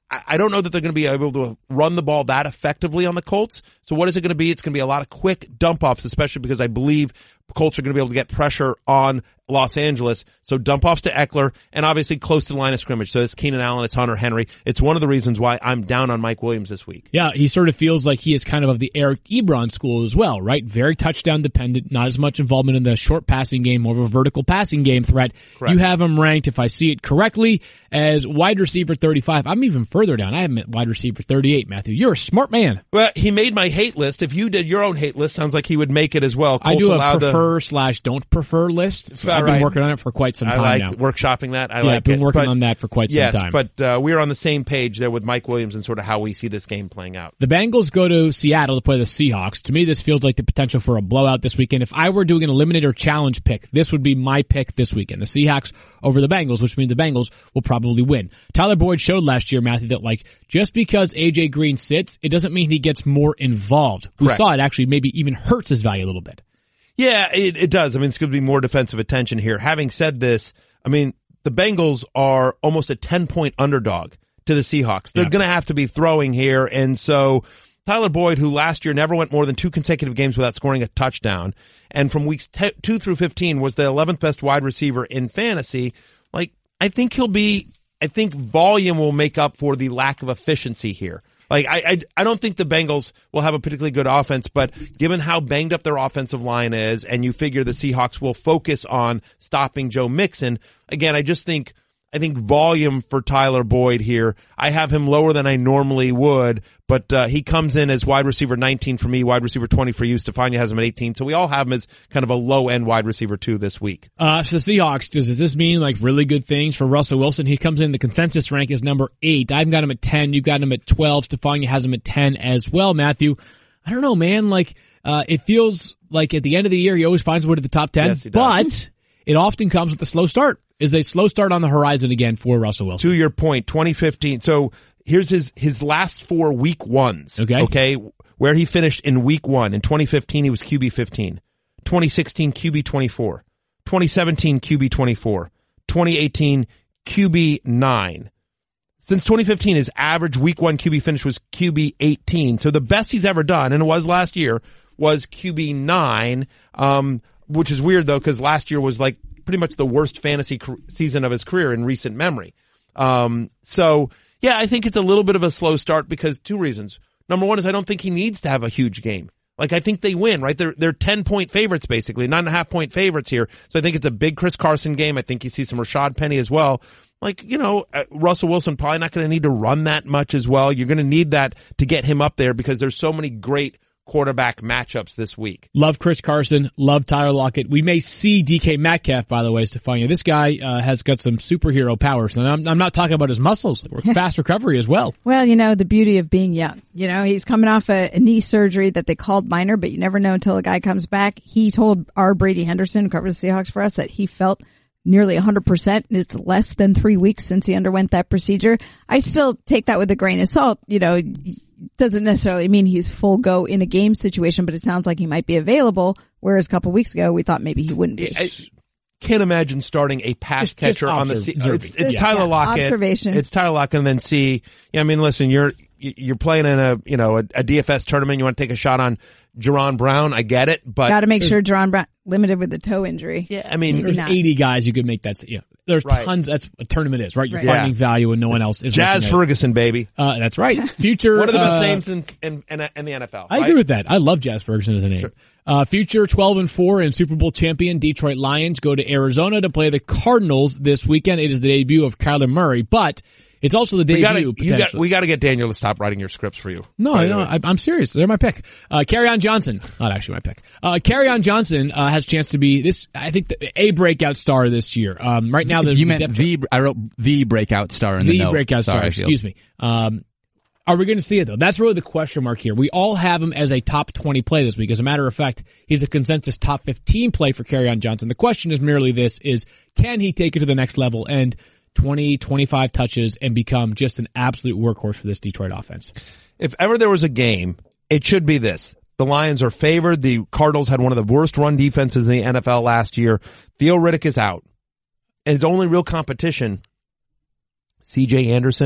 I, I don't know that they're going to be able to run the ball that effectively on the Colts. So what is it going to be? It's going to be a lot of quick dump offs, especially because I believe Colts are going to be able to get pressure on Los Angeles. So dump offs to Eckler and obviously close to the line of scrimmage. So it's Keenan Allen, it's Hunter Henry. It's one of the reasons why I'm down on Mike Williams this week. Yeah, he sort of feels like he is kind of of the Eric Ebron school as well, right? Very touchdown dependent, not as much involvement in the short passing game, more of a vertical passing game threat. Correct. You have him ranked, if I see it correctly, as wide receiver thirty-five. I'm even further down. I have him at wide receiver thirty-eight, Matthew. You're a smart man. Well, he made my hate list. If you did your own hate list, sounds like he would make it as well. Colts I do a allow prefer the, slash don't prefer list. So about I've been right. working on it for quite some I time like now. workshopping that. I yeah, like I've been it. working But, on that for quite some yes, time. but uh, we're on the same page there with Mike Williams and sort of how we see this game playing out. The Bengals go to Seattle to play the Seahawks. To me, this feels like the potential for a blowout this weekend. If I were doing an eliminator challenge pick, this would be my pick this weekend. The Seahawks over the Bengals, which means the Bengals will probably win. Tyler Boyd showed last year, Matthew, that like just because A J Green sits, it doesn't mean he gets more involved. We Correct. saw it actually maybe even hurts his value a little bit. Yeah, it, it does. I mean, it's going to be more defensive attention here. Having said this, I mean, the Bengals are almost a ten-point underdog to the Seahawks. They're Yeah. going to have to be throwing here, and so Tyler Boyd, who last year never went more than two consecutive games without scoring a touchdown, and from weeks t- two through fifteen was the eleventh best wide receiver in fantasy, like, I think he'll be, I think volume will make up for the lack of efficiency here. Like, I, I, I don't think the Bengals will have a particularly good offense, but given how banged up their offensive line is, and you figure the Seahawks will focus on stopping Joe Mixon, again, I just think, I think volume for Tyler Boyd here. I have him lower than I normally would, but uh, he comes in as wide receiver nineteen for me, wide receiver twenty for you. Stefania has him at eighteen, so we all have him as kind of a low-end wide receiver two this week. Uh, so the Seahawks, does, does this mean like really good things for Russell Wilson? He comes in, the consensus rank is number eight. I've got him at ten. You've got him at twelve. Stefania has him at ten as well, Matthew. I don't know, man. Like, uh, it feels like at the end of the year, he always finds a way to the top ten, Yes, he does. but it often comes with a slow start. Is a slow start on the horizon again for Russell Wilson. To your point, twenty fifteen. So here's his, his last four week ones. Okay. Okay. Where he finished in week one. In twenty fifteen, he was Q B fifteen. twenty sixteen, Q B twenty-four. twenty seventeen, Q B twenty-four. twenty eighteen, Q B nine. Since twenty fifteen, his average week one Q B finish was Q B eighteen. So the best he's ever done, and it was last year, was Q B nine, um, which is weird though, because last year was like pretty much the worst fantasy cr- season of his career in recent memory. Um, so yeah, I think it's a little bit of a slow start because two reasons. Number one is I don't think he needs to have a huge game. Like I think they win, right? They're, they're ten point favorites basically, nine and a half point favorites here. So I think it's a big Chris Carson game. I think you see some Rashad Penny as well. Like, you know, uh, Russell Wilson probably not going to need to run that much as well. You're going to need that to get him up there because there's so many great quarterback matchups this week. Love Chris Carson. Love Tyler Lockett. We may see D K Metcalf, by the way, Stefania. This guy uh, has got some superhero powers. And I'm, I'm not talking about his muscles. Or fast recovery as well. Well, you know, the beauty of being young. You know, he's coming off a, a knee surgery that they called minor, but you never know until a guy comes back. He told our Brady Henderson, who covers the Seahawks for us, that he felt nearly one hundred percent, and it's less than three weeks since he underwent that procedure. I still take that with a grain of salt. You know, doesn't necessarily mean he's full go in a game situation, but it sounds like he might be available, whereas a couple weeks ago we thought maybe he wouldn't be. I can't imagine starting a pass Just- catcher just on the observe- C. It's, it's Yeah, Tyler yeah, Lockett. observation. It's Tyler Lockett and then C. Yeah, I mean, listen, you're you're playing in a you know a, a D F S tournament. You want to take a shot on Jerron Brown. I get it, but Got to make sure Jerron Brown limited with the toe injury. yeah, I mean, There's not. eighty guys you could make that. Yeah, there's Right. tons. That's what a tournament is, right? You're Right. finding Yeah. value and no one else is. Jazz looking at it. Ferguson, baby. Uh, that's right. Future. One of the best uh, names in, in in in the N F L. I right? agree with that. I love Jazz Ferguson as a name. Uh, future twelve and four and Super Bowl champion Detroit Lions go to Arizona to play the Cardinals this weekend. It is the debut of Kyler Murray, but it's also the We debut gotta, you got, potentially. we got to get Daniel to stop writing your scripts for you. No, by the no, way. I, I'm serious. They're my pick. Uh, Kerryon Johnson, not actually my pick. Uh, Kerryon Johnson, uh, has a chance to be this, I think, the, a breakout star this year. Um, right now there's You meant depth- the, I wrote the breakout star in the, the note. breakout Sorry, star, Field. excuse me. Um, are we going to see it though? That's really the question mark here. We all have him as a top twenty play this week. As a matter of fact, he's a consensus top fifteen play for Kerryon Johnson. The question is merely this, is can he take it to the next level and twenty, twenty-five touches and become just an absolute workhorse for this Detroit offense? If ever there was a game, it should be this. The Lions are favored. The Cardinals had one of the worst run defenses in the N F L last year. Theo Riddick is out. And his only real competition, C J Anderson,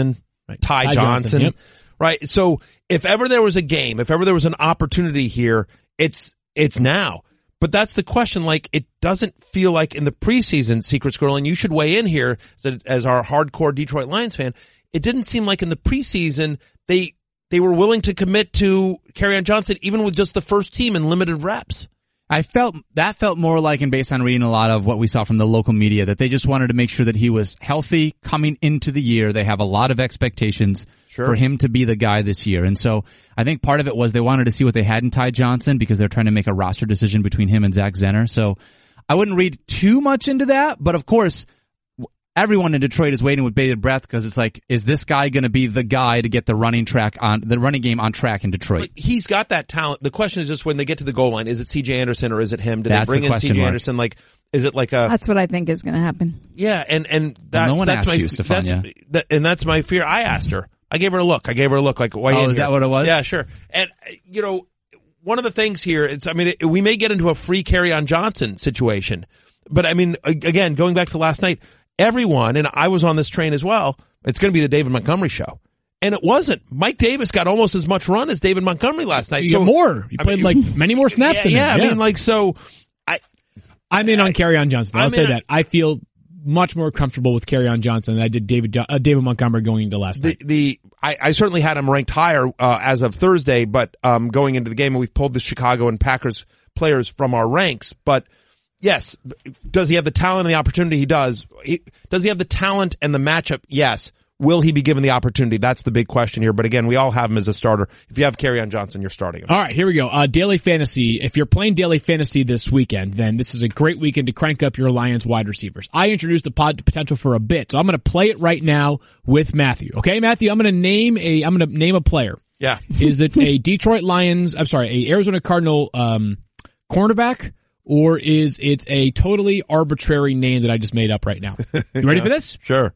Right. Ty, Ty Johnson. Johnson, yep. Right. So if ever there was a game, if ever there was an opportunity here, it's, it's now. But that's the question. Like, it doesn't feel like in the preseason, Secret Squirrel, and you should weigh in here as, as our hardcore Detroit Lions fan. It didn't seem like in the preseason they they were willing to commit to Kerryon Johnson, even with just the first team and limited reps. I felt that felt more like, and based on reading a lot of what we saw from the local media, that they just wanted to make sure that he was healthy coming into the year. They have a lot of expectations sure. for him to be the guy this year. And so I think part of it was they wanted to see what they had in Ty Johnson because they're trying to make a roster decision between him and Zach Zenner. So I wouldn't read too much into that, but of course, everyone in Detroit is waiting with bated breath because it's like, is this guy going to be the guy to get the running track on the running game on track in Detroit? But he's got that talent. The question is just when they get to the goal line, is it C J Anderson or is it him? Did that's they bring the in C J mark. Anderson? Like, is it like a? That's what I think is going to happen. Yeah, and and that's well, no one that's asked my you, Stefania. that's, that, and that's my fear. I asked her. I gave her a look. I gave her a look. Like, why? Oh, in is here? that what it was? Yeah, sure. And you know, one of the things here, it's I mean, it, we may get into a free Kerryon Johnson situation, but I mean, again, going back to last night. Everyone, and I was on this train as well, it's going to be the David Montgomery show. And it wasn't. Mike Davis got almost as much run as David Montgomery last night. You so, got more. You I played mean, like many more snaps yeah, than yeah, him. I Yeah, mean, like, so, I, I'm in on Kerryon Johnson. I'll I'm say in that. I feel much more comfortable with Kerryon Johnson than I did David uh, David Montgomery going into last the, night. the, I, I certainly had him ranked higher, uh, as of Thursday, but, um, going into the game, and we've pulled the Chicago and Packers players from our ranks, but, yes. Does he have the talent and the opportunity? He does. He, does he have the talent and the matchup? Yes. Will he be given the opportunity? That's the big question here. But again, we all have him as a starter. If you have Kerryon Johnson, you're starting him. All right, here we go. Uh, daily fantasy. If you're playing daily fantasy this weekend, then this is a great weekend to crank up your Lions wide receivers. I introduced the pod potential for a bit, so I'm going to play it right now with Matthew. Okay, Matthew, I'm going to name a, I'm going to name a player. Yeah. Is it a Detroit Lions, I'm sorry, a Arizona Cardinal, um, cornerback? Or is it a totally arbitrary name that I just made up right now? You ready yeah, for this? Sure.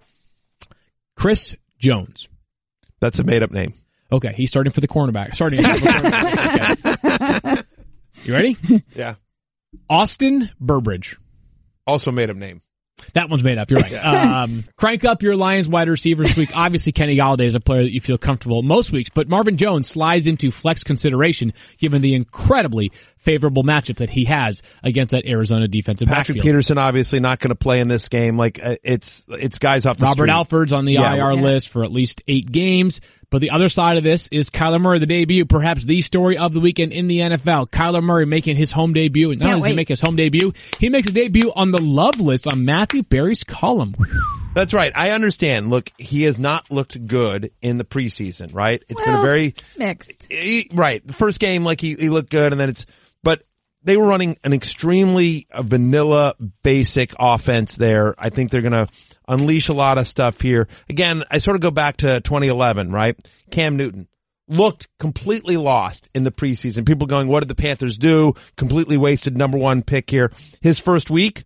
Chris Jones. That's a made up name. Okay, he's starting for the cornerback. Starting. For the cornerback. Okay. You ready? Yeah. Austin Burbridge. Also made up name. That one's made up. You're right. Um, crank up your Lions wide receivers this week. Obviously, Kenny Golladay is a player that you feel comfortable most weeks, but Marvin Jones slides into flex consideration given the incredibly favorable matchup that he has against that Arizona defensive Patrick backfield. Peterson obviously not going to play in this game. Like uh, it's it's guys off the Robert street. Alford's on the Yeah. I R Yeah. list for at least eight games. But the other side of this is Kyler Murray, the debut, perhaps the story of the weekend in the N F L. Kyler Murray making his home debut. And not Can't only does he wait. make his home debut, he makes a debut on the love list on Matthew Berry's column. That's right. I understand. Look, he has not looked good in the preseason, right? It's been a Well, very mixed. he- right. The first game, like he, he looked good, and then it's but they were running an extremely uh, vanilla, basic offense there. I think they're going to unleash a lot of stuff here. Again, I sort of go back to twenty eleven, right? Cam Newton looked completely lost in the preseason. People going, what did the Panthers do? Completely wasted number one pick here. His first week,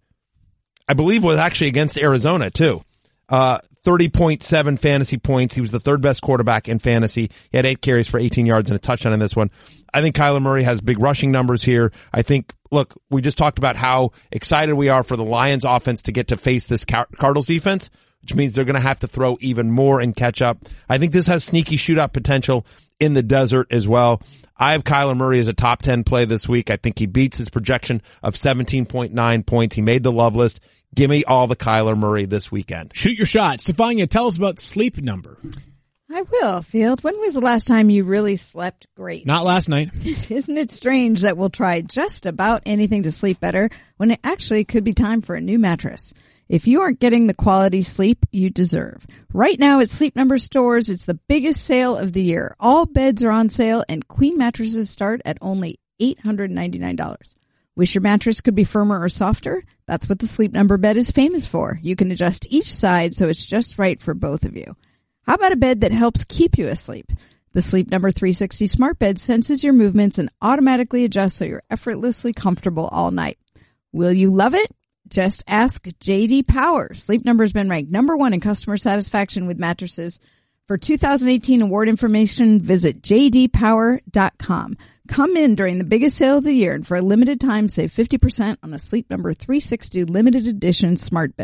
I believe, was actually against Arizona too. Uh, thirty point seven fantasy points. He was the third best quarterback in fantasy. He had eight carries for eighteen yards and a touchdown in this one. I think Kyler Murray has big rushing numbers here. I think, look, we just talked about how excited we are for the Lions offense to get to face this Car- Cardinals defense, which means they're going to have to throw even more and catch up. I think this has sneaky shootout potential in the desert as well. I have Kyler Murray as a top ten play this week. I think he beats his projection of seventeen point nine points. He made the love list. Give me all the Kyler Murray this weekend. Shoot your shot. Stefania, tell us about Sleep Number. I will, Field. When was the last time you really slept great? Not last night. Isn't it strange that we'll try just about anything to sleep better when it actually could be time for a new mattress? If you aren't getting the quality sleep you deserve. Right now at Sleep Number stores, it's the biggest sale of the year. All beds are on sale and queen mattresses start at only eight hundred ninety-nine dollars. Wish your mattress could be firmer or softer? That's what the Sleep Number bed is famous for. You can adjust each side so it's just right for both of you. How about a bed that helps keep you asleep? The Sleep Number three sixty smart bed senses your movements and automatically adjusts so you're effortlessly comfortable all night. Will you love it? Just ask J D Power. Sleep Number has been ranked number one in customer satisfaction with mattresses. For two thousand eighteen award information, visit j d power dot com. Come in during the biggest sale of the year and for a limited time save fifty percent on a Sleep Number three sixty limited edition smart bed.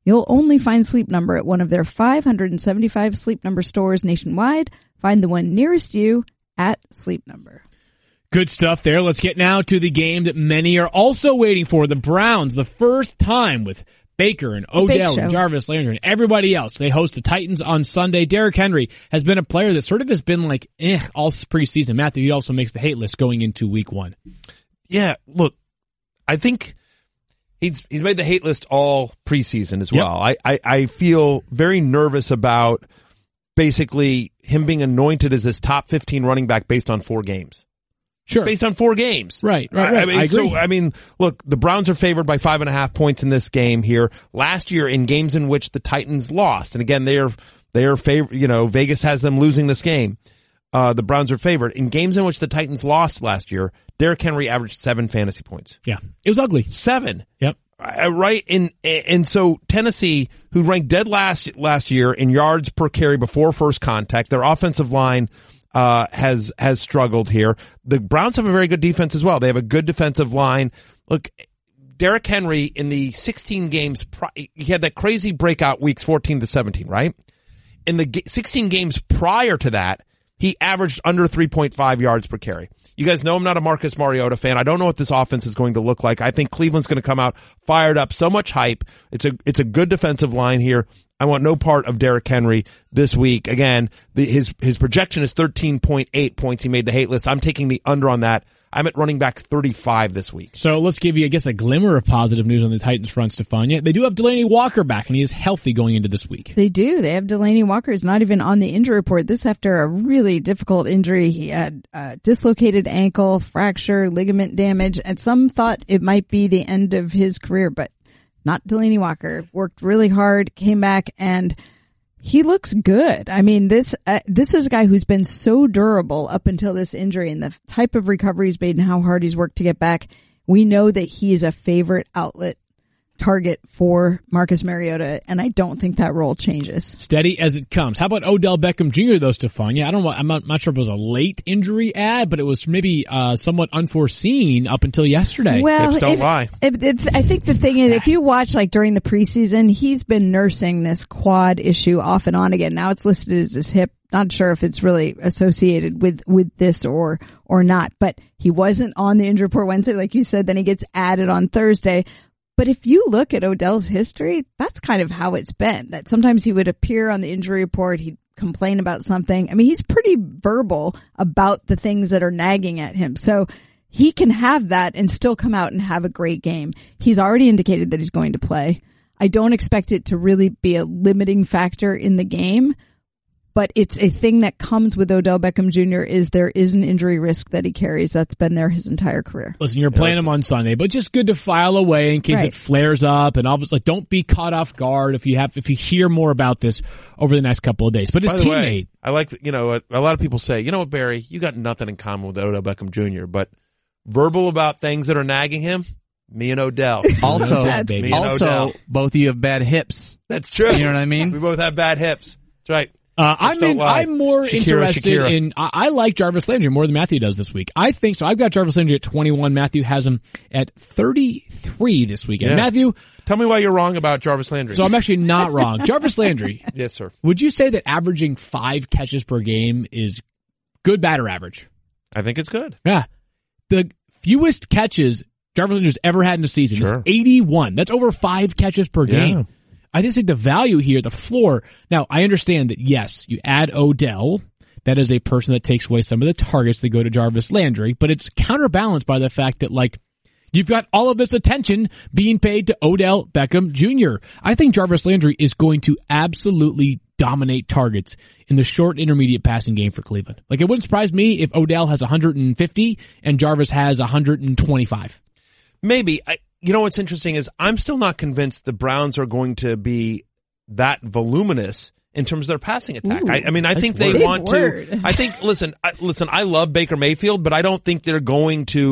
You'll only find Sleep Number at one of their five hundred seventy-five Sleep Number stores nationwide. Find the one nearest you at Sleep Number. Good stuff there. Let's get now to the game that many are also waiting for. The Browns, the first time with Baker and Odell and Jarvis Landry and everybody else. They host the Titans on Sunday. Derrick Henry has been a player that sort of has been like, eh, all preseason. Matthew, he also makes the hate list going into week one. Yeah, look, I think he's he's made the hate list all preseason as well. Yep. I, I, I feel very nervous about basically him being anointed as this top fifteen running back based on four games. Sure. Based on four games. Right, right, right. I mean, I agree. So, I mean, look, the Browns are favored by five and a half points in this game here. Last year in games in which the Titans lost, and again, they are, they are favored, you know, Vegas has them losing this game. Uh, the Browns are favored. In games in which the Titans lost last year, Derrick Henry averaged seven fantasy points. Yeah. It was ugly. Seven. Yep. Uh, right. And, and so Tennessee, who ranked dead last, last year in yards per carry before first contact, their offensive line Uh, has, has struggled here. The Browns have a very good defense as well. They have a good defensive line. Look, Derrick Henry in the sixteen games, pri- he had that crazy breakout weeks fourteen to seventeen, right? In the g- sixteen games prior to that, he averaged under three point five yards per carry. You guys know I'm not a Marcus Mariota fan. I don't know what this offense is going to look like. I think Cleveland's going to come out fired up. So much hype. It's a, it's a good defensive line here. I want no part of Derrick Henry this week. Again, the, his, his projection is thirteen point eight points. He made the hate list. I'm taking the under on that. I'm at running back thirty-five this week. So let's give you, I guess, a glimmer of positive news on the Titans front, Stefania. They do have Delaney Walker back, and he is healthy going into this week. They do. They have Delaney Walker is not even on the injury report. This after a really difficult injury. He had a dislocated ankle, fracture, ligament damage, and some thought it might be the end of his career, but not Delaney Walker. Worked really hard, came back, and he looks good. I mean, this uh, this is a guy who's been so durable up until this injury, and the type of recovery he's made and how hard he's worked to get back. We know that he is a favorite outlet target for Marcus Mariota, and I don't think that role changes. Steady as it comes. How about Odell Beckham Junior though, Stefania? I don't know. I'm not, not sure if it was a late injury ad, but it was maybe uh somewhat unforeseen up until yesterday. Well, Hips don't if, lie. If, if, I think the thing is, if you watch like during the preseason, he's been nursing this quad issue off and on again. Now it's listed as his hip. Not sure if it's really associated with, with this or, or not, but he wasn't on the injury report Wednesday, like you said, then he gets added on Thursday. But if you look at Odell's history, that's kind of how it's been, that sometimes he would appear on the injury report, he'd complain about something. I mean, he's pretty verbal about the things that are nagging at him. So he can have that and still come out and have a great game. He's already indicated that he's going to play. I don't expect it to really be a limiting factor in the game, but it's a thing that comes with Odell Beckham Junior is there is an injury risk that he carries. That's been there his entire career. Listen, you're playing him on Sunday, but just good to file away in case right. it flares up. And obviously, don't be caught off guard if you have if you hear more about this over the next couple of days. But his By the teammate, way, I like, you know, a, a lot of people say, you know what, Barry, you got nothing in common with Odell Beckham Junior, but verbal about things that are nagging him, me and Odell. Also, me and also, Odell. both of you have bad hips. That's true. You know what I mean? We both have bad hips. That's right. Uh, I'm in, I'm more Shakira, interested Shakira. in, I, I like Jarvis Landry more than Matthew does this week. I think so. I've got Jarvis Landry at twenty-one. Matthew has him at thirty-three this weekend. Yeah. Matthew. Tell me why you're wrong about Jarvis Landry. So I'm actually not wrong. Jarvis Landry. Yes, sir. Would you say that averaging five catches per game is good, bad, or average? I think it's good. Yeah. The fewest catches Jarvis Landry's ever had in a season Sure. is eighty-one. That's over five catches per Yeah. game. I just think the value here, the floor. Now, I understand that, yes, you add Odell. That is a person that takes away some of the targets that go to Jarvis Landry, but it's counterbalanced by the fact that, like, you've got all of this attention being paid to Odell Beckham Junior I think Jarvis Landry is going to absolutely dominate targets in the short intermediate passing game for Cleveland. Like, it wouldn't surprise me if Odell has one hundred fifty and Jarvis has one hundred twenty-five. Maybe. I, you know what's interesting is I'm still not convinced the Browns are going to be that voluminous in terms of their passing attack. Ooh, I, I mean, I think they big want word. to. I think. Listen, I, listen. I love Baker Mayfield, but I don't think they're going to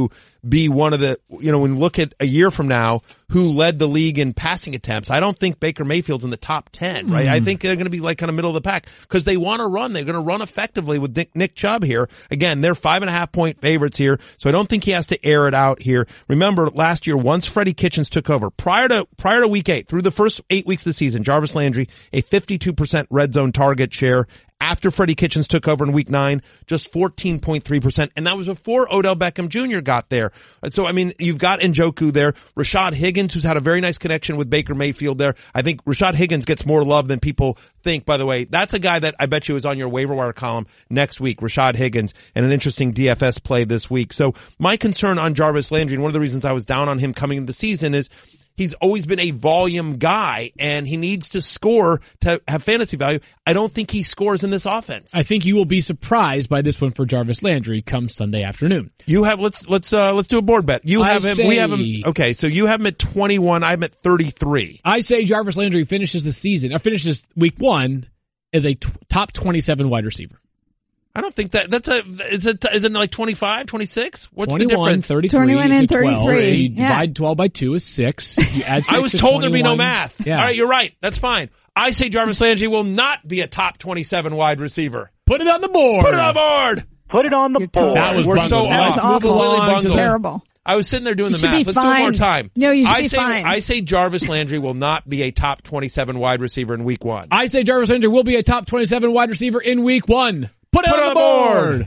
be one of the, you know, when you look at a year from now, who led the league in passing attempts, I don't think Baker Mayfield's in the top ten, right? Mm. I think they're going to be like kind of middle of the pack because they want to run. They're going to run effectively with Nick, Nick Chubb here. Again, they're five and a half point favorites here, so I don't think he has to air it out here. Remember, last year, once Freddie Kitchens took over, prior to, prior to week eight, through the first eight weeks of the season, Jarvis Landry, a fifty-two percent red zone target share. After Freddie Kitchens took over in week nine, just fourteen point three percent. And that was before Odell Beckham Junior got there. So, I mean, you've got Njoku there. Rashad Higgins, who's had a very nice connection with Baker Mayfield there. I think Rashad Higgins gets more love than people think, by the way. That's a guy that I bet you is on your waiver wire column next week, Rashad Higgins, and an interesting D F S play this week. So my concern on Jarvis Landry, and one of the reasons I was down on him coming into the season is he's always been a volume guy, and he needs to score to have fantasy value. I don't think he scores in this offense. I think you will be surprised by this one for Jarvis Landry come Sunday afternoon. You have let's let's uh let's do a board bet. You have I him. Say, we have him. Okay, so you have him at twenty-one. I'm at thirty-three. I say Jarvis Landry finishes the season, or finishes week one as a t- top twenty-seven wide receiver. I don't think that, that's a, is it, is it like twenty-five, twenty-six? What's the difference? thirty-three, twenty-one and twelve. thirty-three. So you Yeah. divide twelve by two is six. You add six I was to told there'd be no twenty-one. math. Yeah. All right, you're right. That's fine. I say Jarvis Landry will not be a top twenty-seven wide receiver. Put it on the board. Put it on board. Put it on the board. That was We're bungled. so That was off. awful. Completely Along to bungled. the- Terrible. I was sitting there doing You the should math. be Let's do it one more fine. time. No, you should I be say, fine. I say Jarvis Landry will not be a top twenty-seven wide receiver in week one. I say Jarvis Landry will be a top twenty-seven wide receiver in week one. Put it Put on it the on the board. board.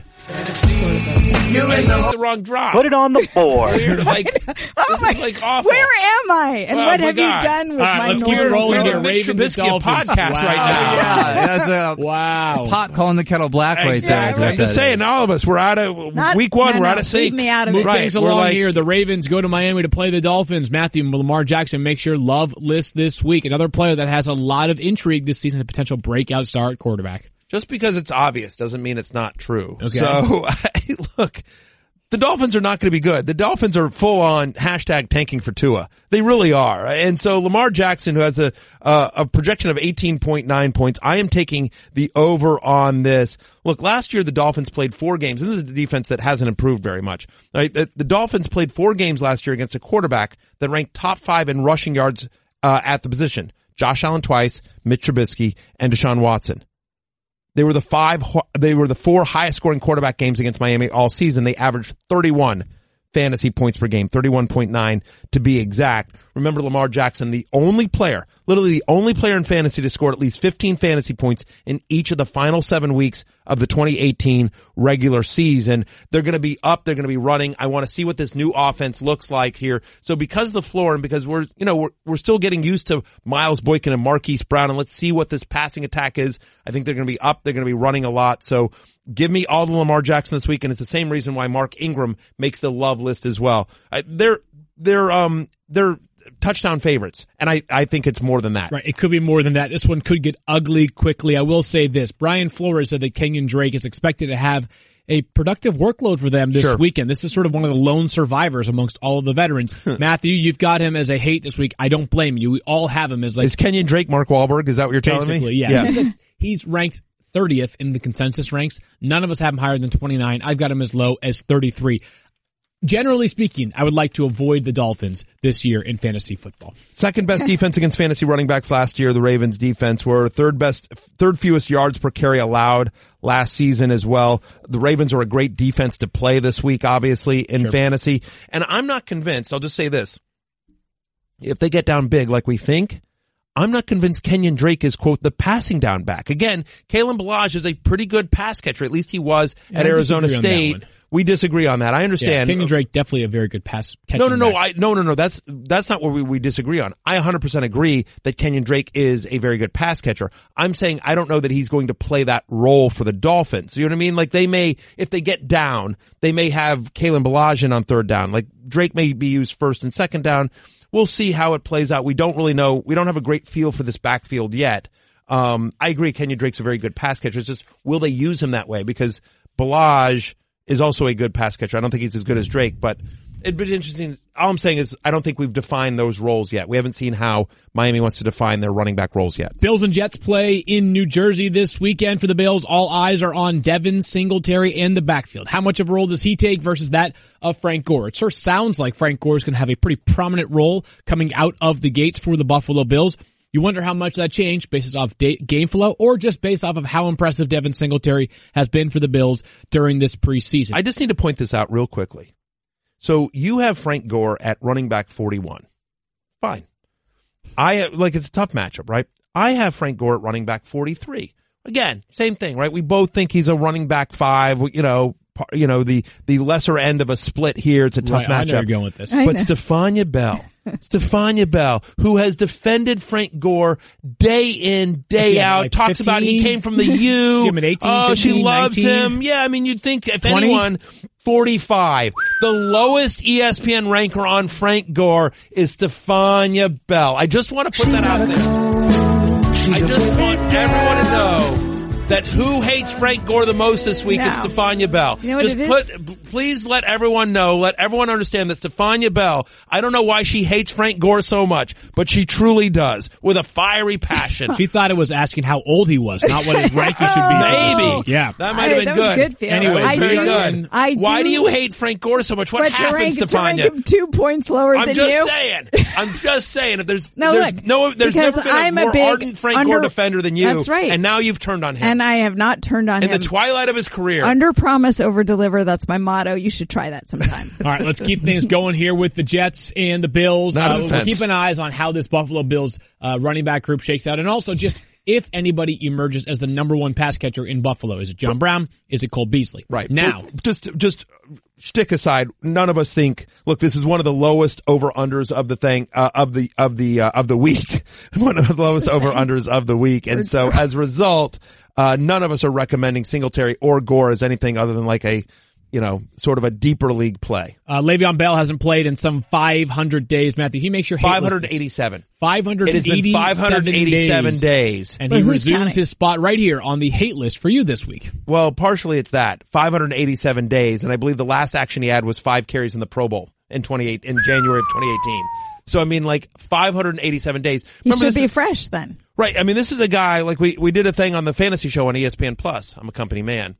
You made the wrong drop. Put it on the board. Weird, like, Oh this my, is like awful. where am I? And Oh, what my have God. you done with All right, my let's keep it normal- rolling We're here. the Mitch Ravens Trubisky Dolphins. podcast Wow. right now. Yeah, that's a Wow. pot calling the kettle black right there. Exactly. is I'm what just that saying, is. all of us, we're out of Not- week one. no, we're no, out of sync. leave me out of Move it. Right, things we're along like- here. The Ravens go to Miami to play the Dolphins. Matthew Lamar Jackson makes your love list this week. Another player that has a lot of intrigue this season, a potential breakout star at quarterback. Just because it's obvious doesn't mean it's not true. Okay. So, look, the Dolphins are not going to be good. The Dolphins are full on hashtag tanking for Tua. They really are. And so Lamar Jackson, who has a, uh, a projection of eighteen point nine points, I am taking the over on this. Look, last year the Dolphins played four games. This is a defense that hasn't improved very much. Right? The, the Dolphins played four games last year against a quarterback that ranked top five in rushing yards, uh, at the position. Josh Allen twice, Mitch Trubisky, and Deshaun Watson. They were the five, they were the four highest scoring quarterback games against Miami all season. They averaged thirty-one fantasy points per game, thirty-one point nine to be exact. Remember Lamar Jackson, the only player, literally the only player in fantasy to score at least fifteen fantasy points in each of the final seven weeks of the twenty eighteen regular season. They're going to be up. They're going to be running. I want to see what this new offense looks like here. So because of the floor and because we're, you know, we're, we're still getting used to Miles Boykin and Marquise Brown, and let's see what this passing attack is. I think they're going to be up. They're going to be running a lot. So give me all the Lamar Jackson this week. And it's the same reason why Mark Ingram makes the love list as well. I, they're, they're, um, they're, touchdown favorites. And I, I think it's more than that. Right. It could be more than that. This one could get ugly quickly. I will say this. Brian Flores said that Kenyon Drake is expected to have a productive workload for them this Sure. weekend. This is sort of one of the lone survivors amongst all of the veterans. Matthew, you've got him as a hate this week. I don't blame you. We all have him as like Is Kenyon Drake Mark Wahlberg? Is that what you're telling basically, me? yeah. He's, he's ranked thirtieth in the consensus ranks. None of us have him higher than twenty-nine. I've got him as low as thirty-three. Generally speaking, I would like to avoid the Dolphins this year in fantasy football. Second best defense against fantasy running backs last year. The Ravens defense were third best, third fewest yards per carry allowed last season as well. The Ravens are a great defense to play this week, obviously, in Sure. fantasy. And I'm not convinced. I'll just say this. If they get down big like we think, I'm not convinced Kenyon Drake is, quote, the passing down back. Again, Kalen Ballage is a pretty good pass catcher. At least he was Yeah, at I Arizona disagree on that State. one. We disagree on that. I Yeah, understand. Kenyon Drake definitely a very good pass catching No, no, no, back. I, no, no, no. That's, that's not what we, we disagree on. I one hundred percent agree that Kenyon Drake is a very good pass catcher. I'm saying I don't know that he's going to play that role for the Dolphins. You know what I mean? Like they may, if they get down, they may have Kalen Ballage in on third down. Like Drake may be used first and second down. We'll see how it plays out. We don't really know. We don't have a great feel for this backfield yet. Um, I agree Kenyon Drake's a very good pass catcher. It's just, will they use him that way? Because Ballage is also a good pass catcher. I don't think he's as good as Drake, but It'd be interesting. All I'm saying is I don't think we've defined those roles yet. We haven't seen how Miami wants to define their running back roles yet. Bills and Jets play in New Jersey this weekend for the Bills. All eyes are on Devin Singletary in the backfield. How much of a role does he take versus that of Frank Gore? It sure sounds like Frank Gore is going to have a pretty prominent role coming out of the gates for the Buffalo Bills. You wonder how much that changed based off da- game flow or just based off of how impressive Devin Singletary has been for the Bills during this preseason. I just need to point this out real quickly. So you have Frank Gore at running back forty-one. Fine. I have, like, it's a tough matchup, right? I have Frank Gore at running back forty-three. Again, same thing, right? We both think he's a running back five, you know, you know, the, the lesser end of a split here. It's a tough right, matchup. I know you're going with this. But Stephania Bell, Stephania Bell, who has defended Frank Gore day in, day She had, out, like, talks about he fifteen? came from the U. She had eighteen, oh, she fifteen, loves nineteen? him. Yeah, I mean, you'd think if twenty? anyone, forty-five. The lowest E S P N ranker on Frank Gore is Stephania Bell. I just want to put that out there. I just want everyone to know that who hates Frank Gore the most this week? No. It's Stephania Bell. You know what Just it put, please let everyone know, let everyone understand that Stephania Bell, I don't know why she hates Frank Gore so much, but she truly does, with a fiery passion. She thought it was asking how old he was, not what his ranking should be. Maybe. Yeah. That might have I- been that was good. good, Phil. Anyway, I very do, good. I Why do, do you hate Frank Gore so much? What but to happened, rank, to rank Stephania? him two points lower I'm than just you. saying. I'm just saying. If there's No, there's look, no, there's because never been a I'm a more big ardent Frank under- Gore defender than you. That's right. And now you've turned on him. And I have not turned on in him. the twilight of his career. Under promise, over deliver. That's my motto. You should try that sometime. All right, let's keep things going here with the Jets and the Bills. Not Uh, an we'll offense. keep an eyes on how this Buffalo Bills uh, running back group shakes out, and also just if anybody emerges as the number one pass catcher in Buffalo. Is it John Brown? Is it Cole Beasley? Right. Now, Well, just, just stick aside. None of us think, look, this is one of the lowest over-unders of the thing, uh, of the, of the, uh, of the week. One of the lowest over-unders of the week. And so as a result, uh, none of us are recommending Singletary or Gore as anything other than like a, you know, sort of a deeper league play. uh, Le'Veon Bell hasn't played in some five hundred days. Matthew, he makes your hate five list. hundred eighty-seven. five hundred It has been five hundred eighty-seven days. days. And But he who's resumes counting? his spot right here on the hate list for you this week. Well, partially it's that. five hundred eighty-seven days. And I believe the last action he had was five carries in the Pro Bowl in twenty-eight, in January of twenty eighteen. So I mean, like five hundred eighty-seven days. You Remember, should this be is- fresh then. Right. I mean, this is a guy, like we, we did a thing on the fantasy show on E S P N Plus. I'm a company man.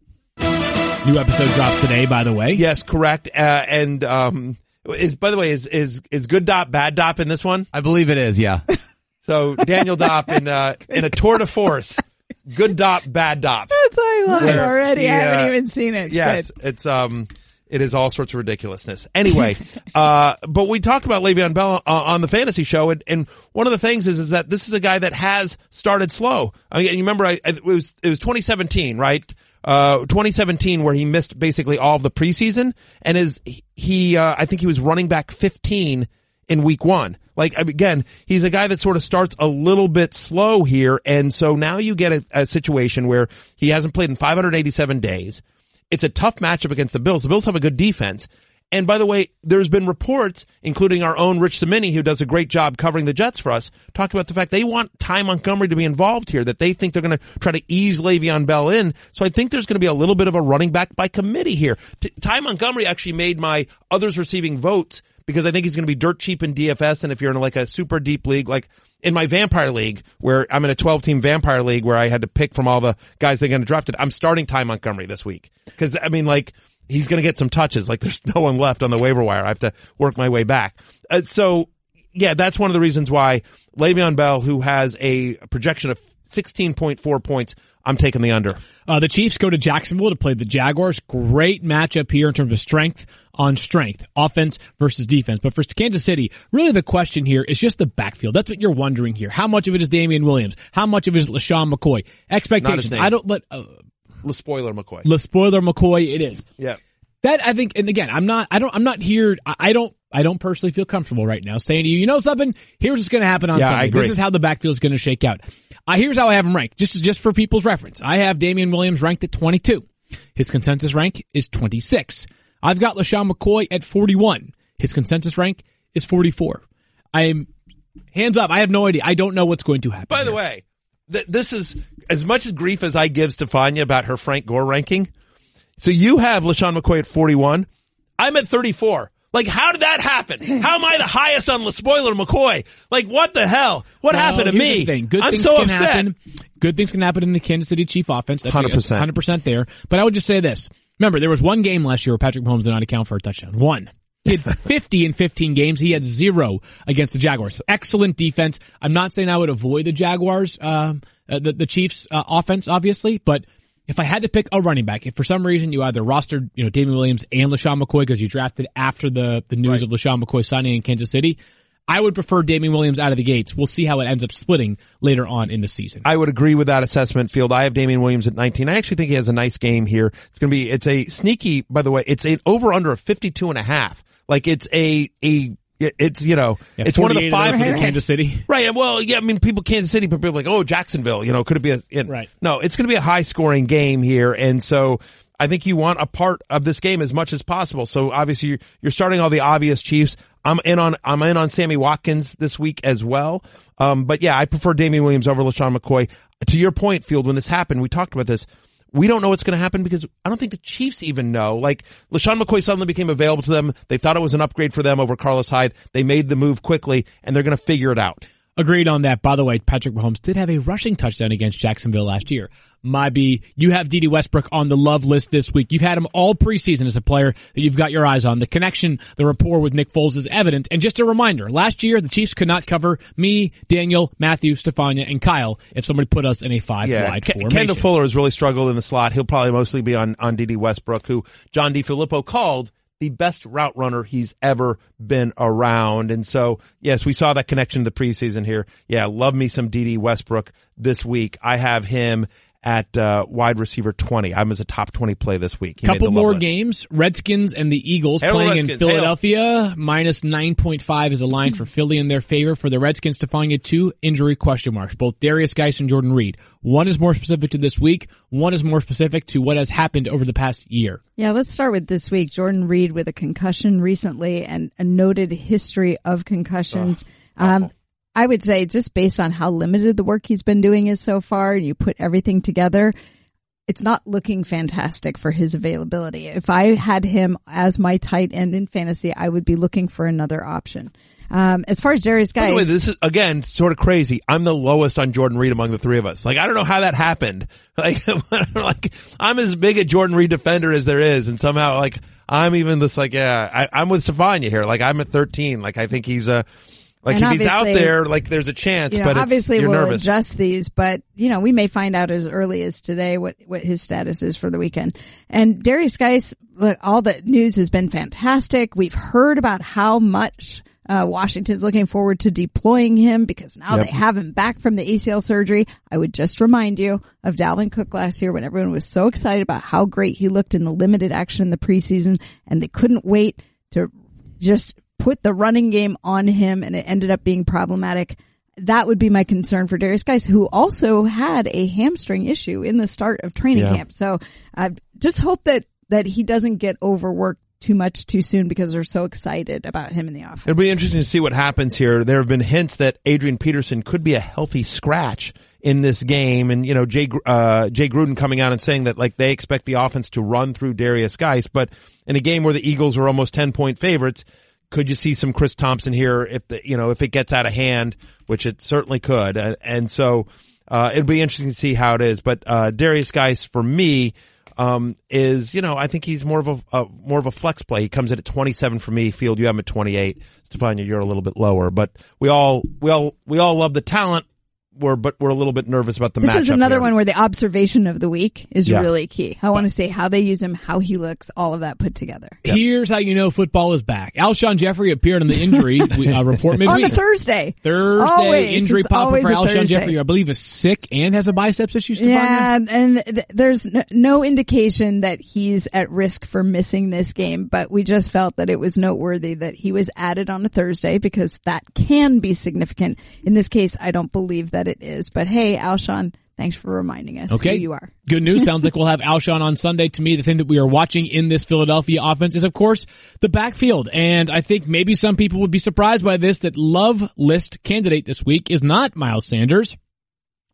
New episode drops today, by the way. Yes, correct. Uh, and, um, is, by the way, is, is, is good Dop, bad Dop in this one? I believe it is, yeah. So Daniel Dop in, uh, in a tour de force. Good Dop, bad Dop. That's I love it Where already. he, I haven't uh, even seen it. It's Yes, good. it's, um, it is all sorts of ridiculousness. Anyway, uh, but we talked about Le'Veon Bell uh, on the fantasy show, and, and one of the things is, is that this is a guy that has started slow. I mean, you remember, I, it was, it was twenty seventeen, right? Uh, twenty seventeen where he missed basically all of the preseason, and is, he, uh, I think he was running back fifteen in week one. Like, again, he's a guy that sort of starts a little bit slow here, and so now you get a, a situation where he hasn't played in five hundred eighty-seven days. It's a tough matchup against the Bills. The Bills have a good defense. And by the way, there's been reports, including our own Rich Cimini, who does a great job covering the Jets for us, talking about the fact they want Ty Montgomery to be involved here, that they think they're going to try to ease Le'Veon Bell in. So I think there's going to be a little bit of a running back by committee here. T- Ty Montgomery actually made my others receiving votes because I think he's going to be dirt cheap in D F S. And if you're in like a super deep league, like in my Vampire League, where I'm in a twelve team Vampire League where I had to pick from all the guys they're going to draft it, I'm starting Ty Montgomery this week. Cause I mean, like, he's going to get some touches. Like, there's no one left on the waiver wire. I have to work my way back. Uh, so, yeah, that's one of the reasons why Le'Veon Bell, who has a projection of sixteen point four points, I'm taking the under. Uh, the Chiefs go to Jacksonville to play the Jaguars. Great matchup here in terms of strength on strength, offense versus defense. But for Kansas City, really the question here is just the backfield. That's what you're wondering here. How much of it is Damian Williams? How much of it is LaShawn McCoy? Expectations. name. I don't let, uh, Le spoiler McCoy. Le spoiler McCoy it is. Yeah. That I think, and again, I'm not, I don't, I'm not here, I, I don't, I don't personally feel comfortable right now saying to you, you know something, here's what's going to happen on Yeah, I Sunday. agree. This is how the backfield is going to shake out. Uh, here's how I have him ranked, just, just for people's reference. I have Damian Williams ranked at twenty-two. His consensus rank is twenty-six. I've got LaShawn McCoy at forty-one. His consensus rank is forty-four. I'm, hands up, I have no idea. I don't know what's going to happen. By the here. way, th- this is as much as grief as I give Stephania about her Frank Gore ranking. So you have LaShawn McCoy at forty-one. I'm at thirty-four. Like, how did that happen? How am I the highest on LaSpoiler McCoy? Like, what the hell? What well, happened to here's me? The thing. Good I'm things so can upset. happen. Good things can happen in the Kansas City Chief offense. That's one hundred percent. one hundred percent there. But I would just say this. Remember, there was one game last year where Patrick Mahomes did not account for a touchdown. One. He had fifty in fifteen games. He had zero against the Jaguars. Excellent defense. I'm not saying I would avoid the Jaguars, uh, the, the Chiefs uh, offense, obviously, but if I had to pick a running back, if for some reason you either rostered, you know, Damian Williams and LaShawn McCoy because you drafted after the, the news right. of LaShawn McCoy signing in Kansas City, I would prefer Damian Williams out of the gates. We'll see how it ends up splitting later on in the season. I would agree with that assessment, Field. I have Damian Williams at nineteen. I actually think he has a nice game here. It's going to be, it's a sneaky, by the way, it's an over under of fifty-two and a half. Like it's a, a, it's, you know, yeah, it's one of the five of for Kansas City. Right. Well, yeah, I mean, people, Kansas City, people are like, oh, Jacksonville, you know, could it be a, in, right. No, it's going to be a high scoring game here. And so I think you want a part of this game as much as possible. So obviously you're, you're starting all the obvious Chiefs. I'm in on, I'm in on Sammy Watkins this week as well. Um, but yeah, I prefer Damian Williams over LaShawn McCoy. To your point, Field, when this happened, we talked about this. We don't know what's going to happen because I don't think the Chiefs even know. Like, LaShawn McCoy suddenly became available to them. They thought it was an upgrade for them over Carlos Hyde. They made the move quickly, and they're going to figure it out. Agreed on that. By the way, Patrick Mahomes did have a rushing touchdown against Jacksonville last year. My B, you have D D Westbrook on the love list this week. You've had him all preseason as a player that you've got your eyes on. The connection, the rapport with Nick Foles is evident. And just a reminder, last year the Chiefs could not cover me, Daniel, Matthew, Stefania, and Kyle if somebody put us in a five yeah. wide K- formation. Kendall Fuller has really struggled in the slot. He'll probably mostly be on, on D D Westbrook, who John DeFilippo called the best route runner he's ever been around. And so, yes, we saw that connection in the preseason here. Yeah, love me some D D Westbrook this week. I have him at uh, wide receiver twenty. I'm as a top twenty play this week. He Couple more list. games. Redskins and the Eagles Hail playing Redskins. in Philadelphia. Minus nine point five is a line for Philly in their favor. For the Redskins to find you two injury question marks. Both Darius Geis and Jordan Reed. One is more specific to this week. One is more specific to what has happened over the past year. Yeah, let's start with this week. Jordan Reed with a concussion recently and a noted history of concussions. Oh, um, I would say just based on how limited the work he's been doing is so far, and you put everything together, it's not looking fantastic for his availability. If I had him as my tight end in fantasy, I would be looking for another option. Um, as far as Darius Geis. By the way, this is, again, sort of crazy. I'm the lowest on Jordan Reed among the three of us. Like, I don't know how that happened. Like, like I'm as big a Jordan Reed defender as there is, and somehow, like, I'm even just like, yeah, I, I'm with Stefania here. Like, I'm at thirteen. Like, I think he's a, like, And if he's out obviously- there, like, there's a chance, You know, but it's, obviously you're we'll nervous. adjust these, but you know, we may find out as early as today what, what his status is for the weekend. And Darius Geis, look, all the news has been fantastic. We've heard about how much uh, Washington's looking forward to deploying him because now Yep. they have him back from the A C L surgery. I would just remind you of Dalvin Cook last year when everyone was so excited about how great he looked in the limited action in the preseason, and they couldn't wait to just put the running game on him, and it ended up being problematic. That would be my concern for Darius Geis, who also had a hamstring issue in the start of training Yeah. camp. So I just hope that, that he doesn't get overworked too much too soon because they're so excited about him in the offense. It'll be interesting to see what happens here. There have been hints that Adrian Peterson could be a healthy scratch in this game. And, you know, Jay, uh, Jay Gruden coming out and saying that, like, they expect the offense to run through Darius Geis. But in a game where the Eagles are almost ten point favorites, could you see some Chris Thompson here if the, you know, if it gets out of hand, which it certainly could. And, and so, uh, it'll be interesting to see how it is. But, uh, Darius Geis for me, um, is, you know, I think he's more of a, a, more of a flex play. He comes in at twenty-seven for me. Field, you have him at twenty-eight. Stefania, you're a little bit lower, but we all, we all, we all love the talent. We're, but we're a little bit nervous about the matchup. This is another here. one where the observation of the week is Yeah. really key. I want to see how they use him, how he looks, all of that put together. Yep. Here's how you know football is back. Alshon Jeffrey appeared on the injury uh, report midweek. On the Thursday. Thursday Always. injury It's pop always for a Alshon Thursday. Jeffrey, I believe, is sick and has a biceps issue. Stefania? Yeah, and th- there's n- no indication that he's at risk for missing this game, but we just felt that it was noteworthy that he was added on a Thursday because that can be significant. In this case, I don't believe that it is, but hey, Alshon, thanks for reminding us Okay. who you are. Good news. Sounds like we'll have Alshon on Sunday. To me, the thing that we are watching in this Philadelphia offense is, of course, the backfield. And I think maybe some people would be surprised by this, that love list candidate this week is not Miles Sanders.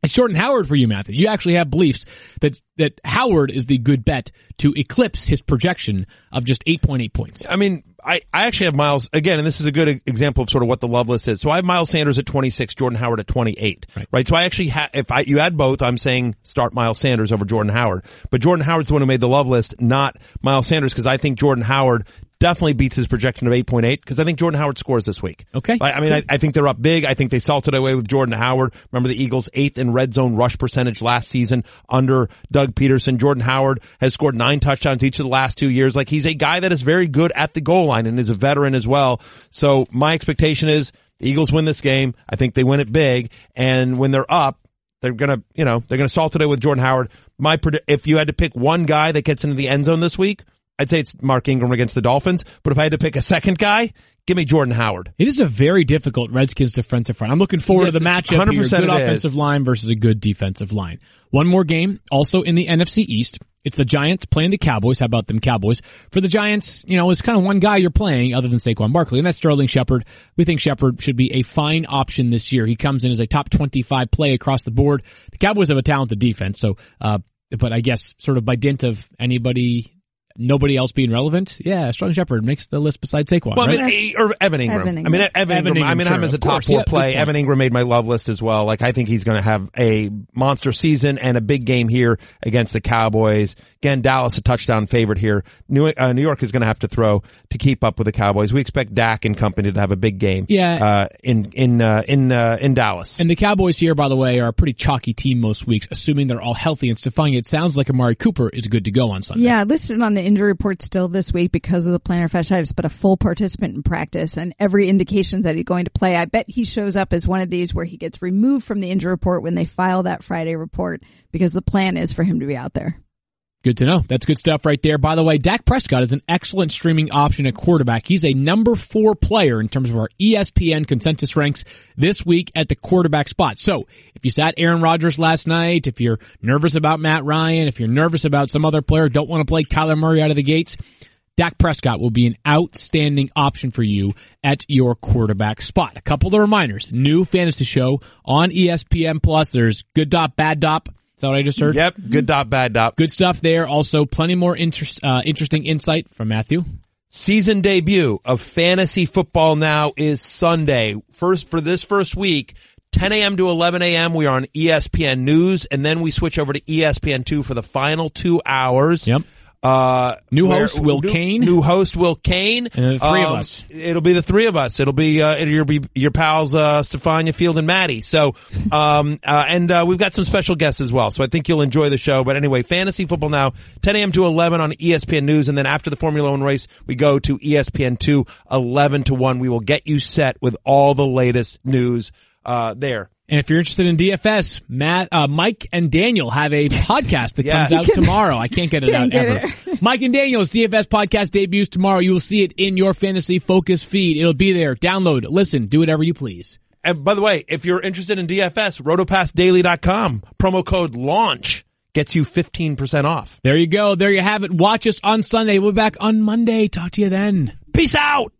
It's Jordan Howard for you, Matthew. You actually have beliefs that that Howard is the good bet to eclipse his projection of just eight point eight points. I mean, I, I actually have Miles, again, and this is a good example of sort of what the love list is. So I have Miles Sanders at twenty-six, Jordan Howard at twenty-eight. Right. right? So I actually have, if I, you add both, I'm saying start Miles Sanders over Jordan Howard. But Jordan Howard's the one who made the love list, not Miles Sanders, because I think Jordan Howard definitely beats his projection of eight point eight, because I think Jordan Howard scores this week. Okay. I, I mean, I, I think they're up big. I think they salted away with Jordan Howard. Remember the Eagles' eighth in red zone rush percentage last season under Doug Peterson. Jordan Howard has scored nine touchdowns each of the last two years. Like, he's a guy that is very good at the goal line and is a veteran as well. So my expectation is the Eagles win this game. I think they win it big. And when they're up, they're gonna, you know, they're gonna salt it away with Jordan Howard. My, if you had to pick one guy that gets into the end zone this week, I'd say it's Mark Ingram against the Dolphins, but if I had to pick a second guy, give me Jordan Howard. It is a very difficult Redskins defensive front. I'm looking forward yes, to the matchup here. Good offensive is. line versus a good defensive line. One more game, also in the N F C East. It's the Giants playing the Cowboys. How about them Cowboys? For the Giants, you know, it's kind of one guy you're playing other than Saquon Barkley, and that's Sterling Shepard. We think Shepard should be a fine option this year. He comes in as a top twenty-five play across the board. The Cowboys have a talented defense, so, uh, but I guess sort of by dint of anybody, nobody else being relevant, yeah, Sterling Shepard makes the list besides Saquon, well, right? I mean, or Evan Ingram. Evan Ingram. I mean, Evan, Evan Ingram, Ingram, I mean, sure, I'm as a of top course. four Yeah, play. good point. Evan Ingram made my love list as well. Like, I think he's going to have a monster season and a big game here against the Cowboys. Again, Dallas a touchdown favorite here. New, uh, New York is going to have to throw to keep up with the Cowboys. We expect Dak and company to have a big game. Yeah. Uh, in, in, uh, in, uh, in Dallas. And the Cowboys here, by the way, are a pretty chalky team most weeks, assuming they're all healthy. And Stephania, it sounds like Amari Cooper is good to go on Sunday. Yeah, listed on the injury report still this week because of the plantar fasciitis, but a full participant in practice and every indication that he's going to play. I bet he shows up as one of these where he gets removed from the injury report when they file that Friday report, because the plan is for him to be out there. Good to know. That's good stuff right there. By the way, Dak Prescott is an excellent streaming option at quarterback. He's a number four player in terms of our E S P N consensus ranks this week at the quarterback spot. So if you sat Aaron Rodgers last night, if you're nervous about Matt Ryan, if you're nervous about some other player, don't want to play Kyler Murray out of the gates, Dak Prescott will be an outstanding option for you at your quarterback spot. A couple of reminders. New fantasy show on E S P N Plus. There's Good Dop, Bad Dop. Is that what I just heard? Yep. Good dot, bad dot. Good stuff there. Also, plenty more interest, uh, interesting insight from Matthew. Season debut of Fantasy Football Now is Sunday. First, for this first week, ten a.m. to eleven a.m. we are on E S P N News, and then we switch over to E S P N two for the final two hours. Yep. Uh, new where, host Will new, Kane. New host Will Kane. And the three um, of us. It'll be the three of us. It'll be uh, it'll be your pals uh, Stefania Field and Maddie. So, um, uh, and uh, we've got some special guests as well. So I think you'll enjoy the show. But anyway, Fantasy Football Now, ten a.m. to eleven on E S P N News, and then after the Formula One race, we go to E S P N two, eleven to one. We will get you set with all the latest news uh, there. And if you're interested in D F S, Matt, uh, Mike and Daniel have a podcast that Yes. comes out tomorrow. I can't get it Can't out get ever. it. Mike and Daniel's D F S podcast debuts tomorrow. You will see it in your Fantasy Focus feed. It'll be there. Download, listen, do whatever you please. And by the way, if you're interested in D F S, rotopass daily dot com, promo code LAUNCH gets you fifteen percent off. There you go. There you have it. Watch us on Sunday. We'll be back on Monday. Talk to you then. Peace out!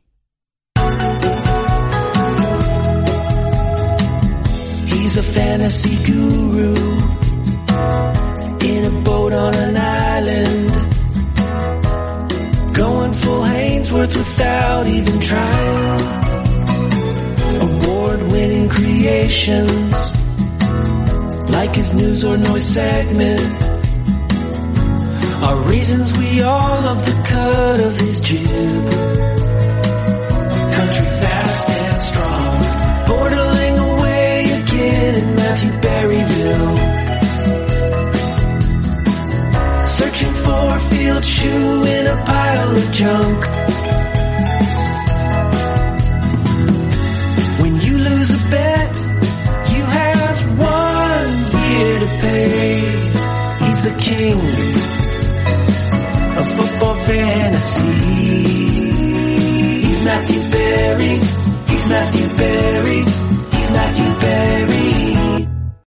He's a fantasy guru in a boat on an island, going full Hainsworth without even trying. Award-winning creations like his news or noise segment are reasons we all love the cut of his jib. Country fast and strong, borderline away again in Matthew Berryville. Searching for a field shoe in a pile of junk. When you lose a bet, you have one year to pay. He's the king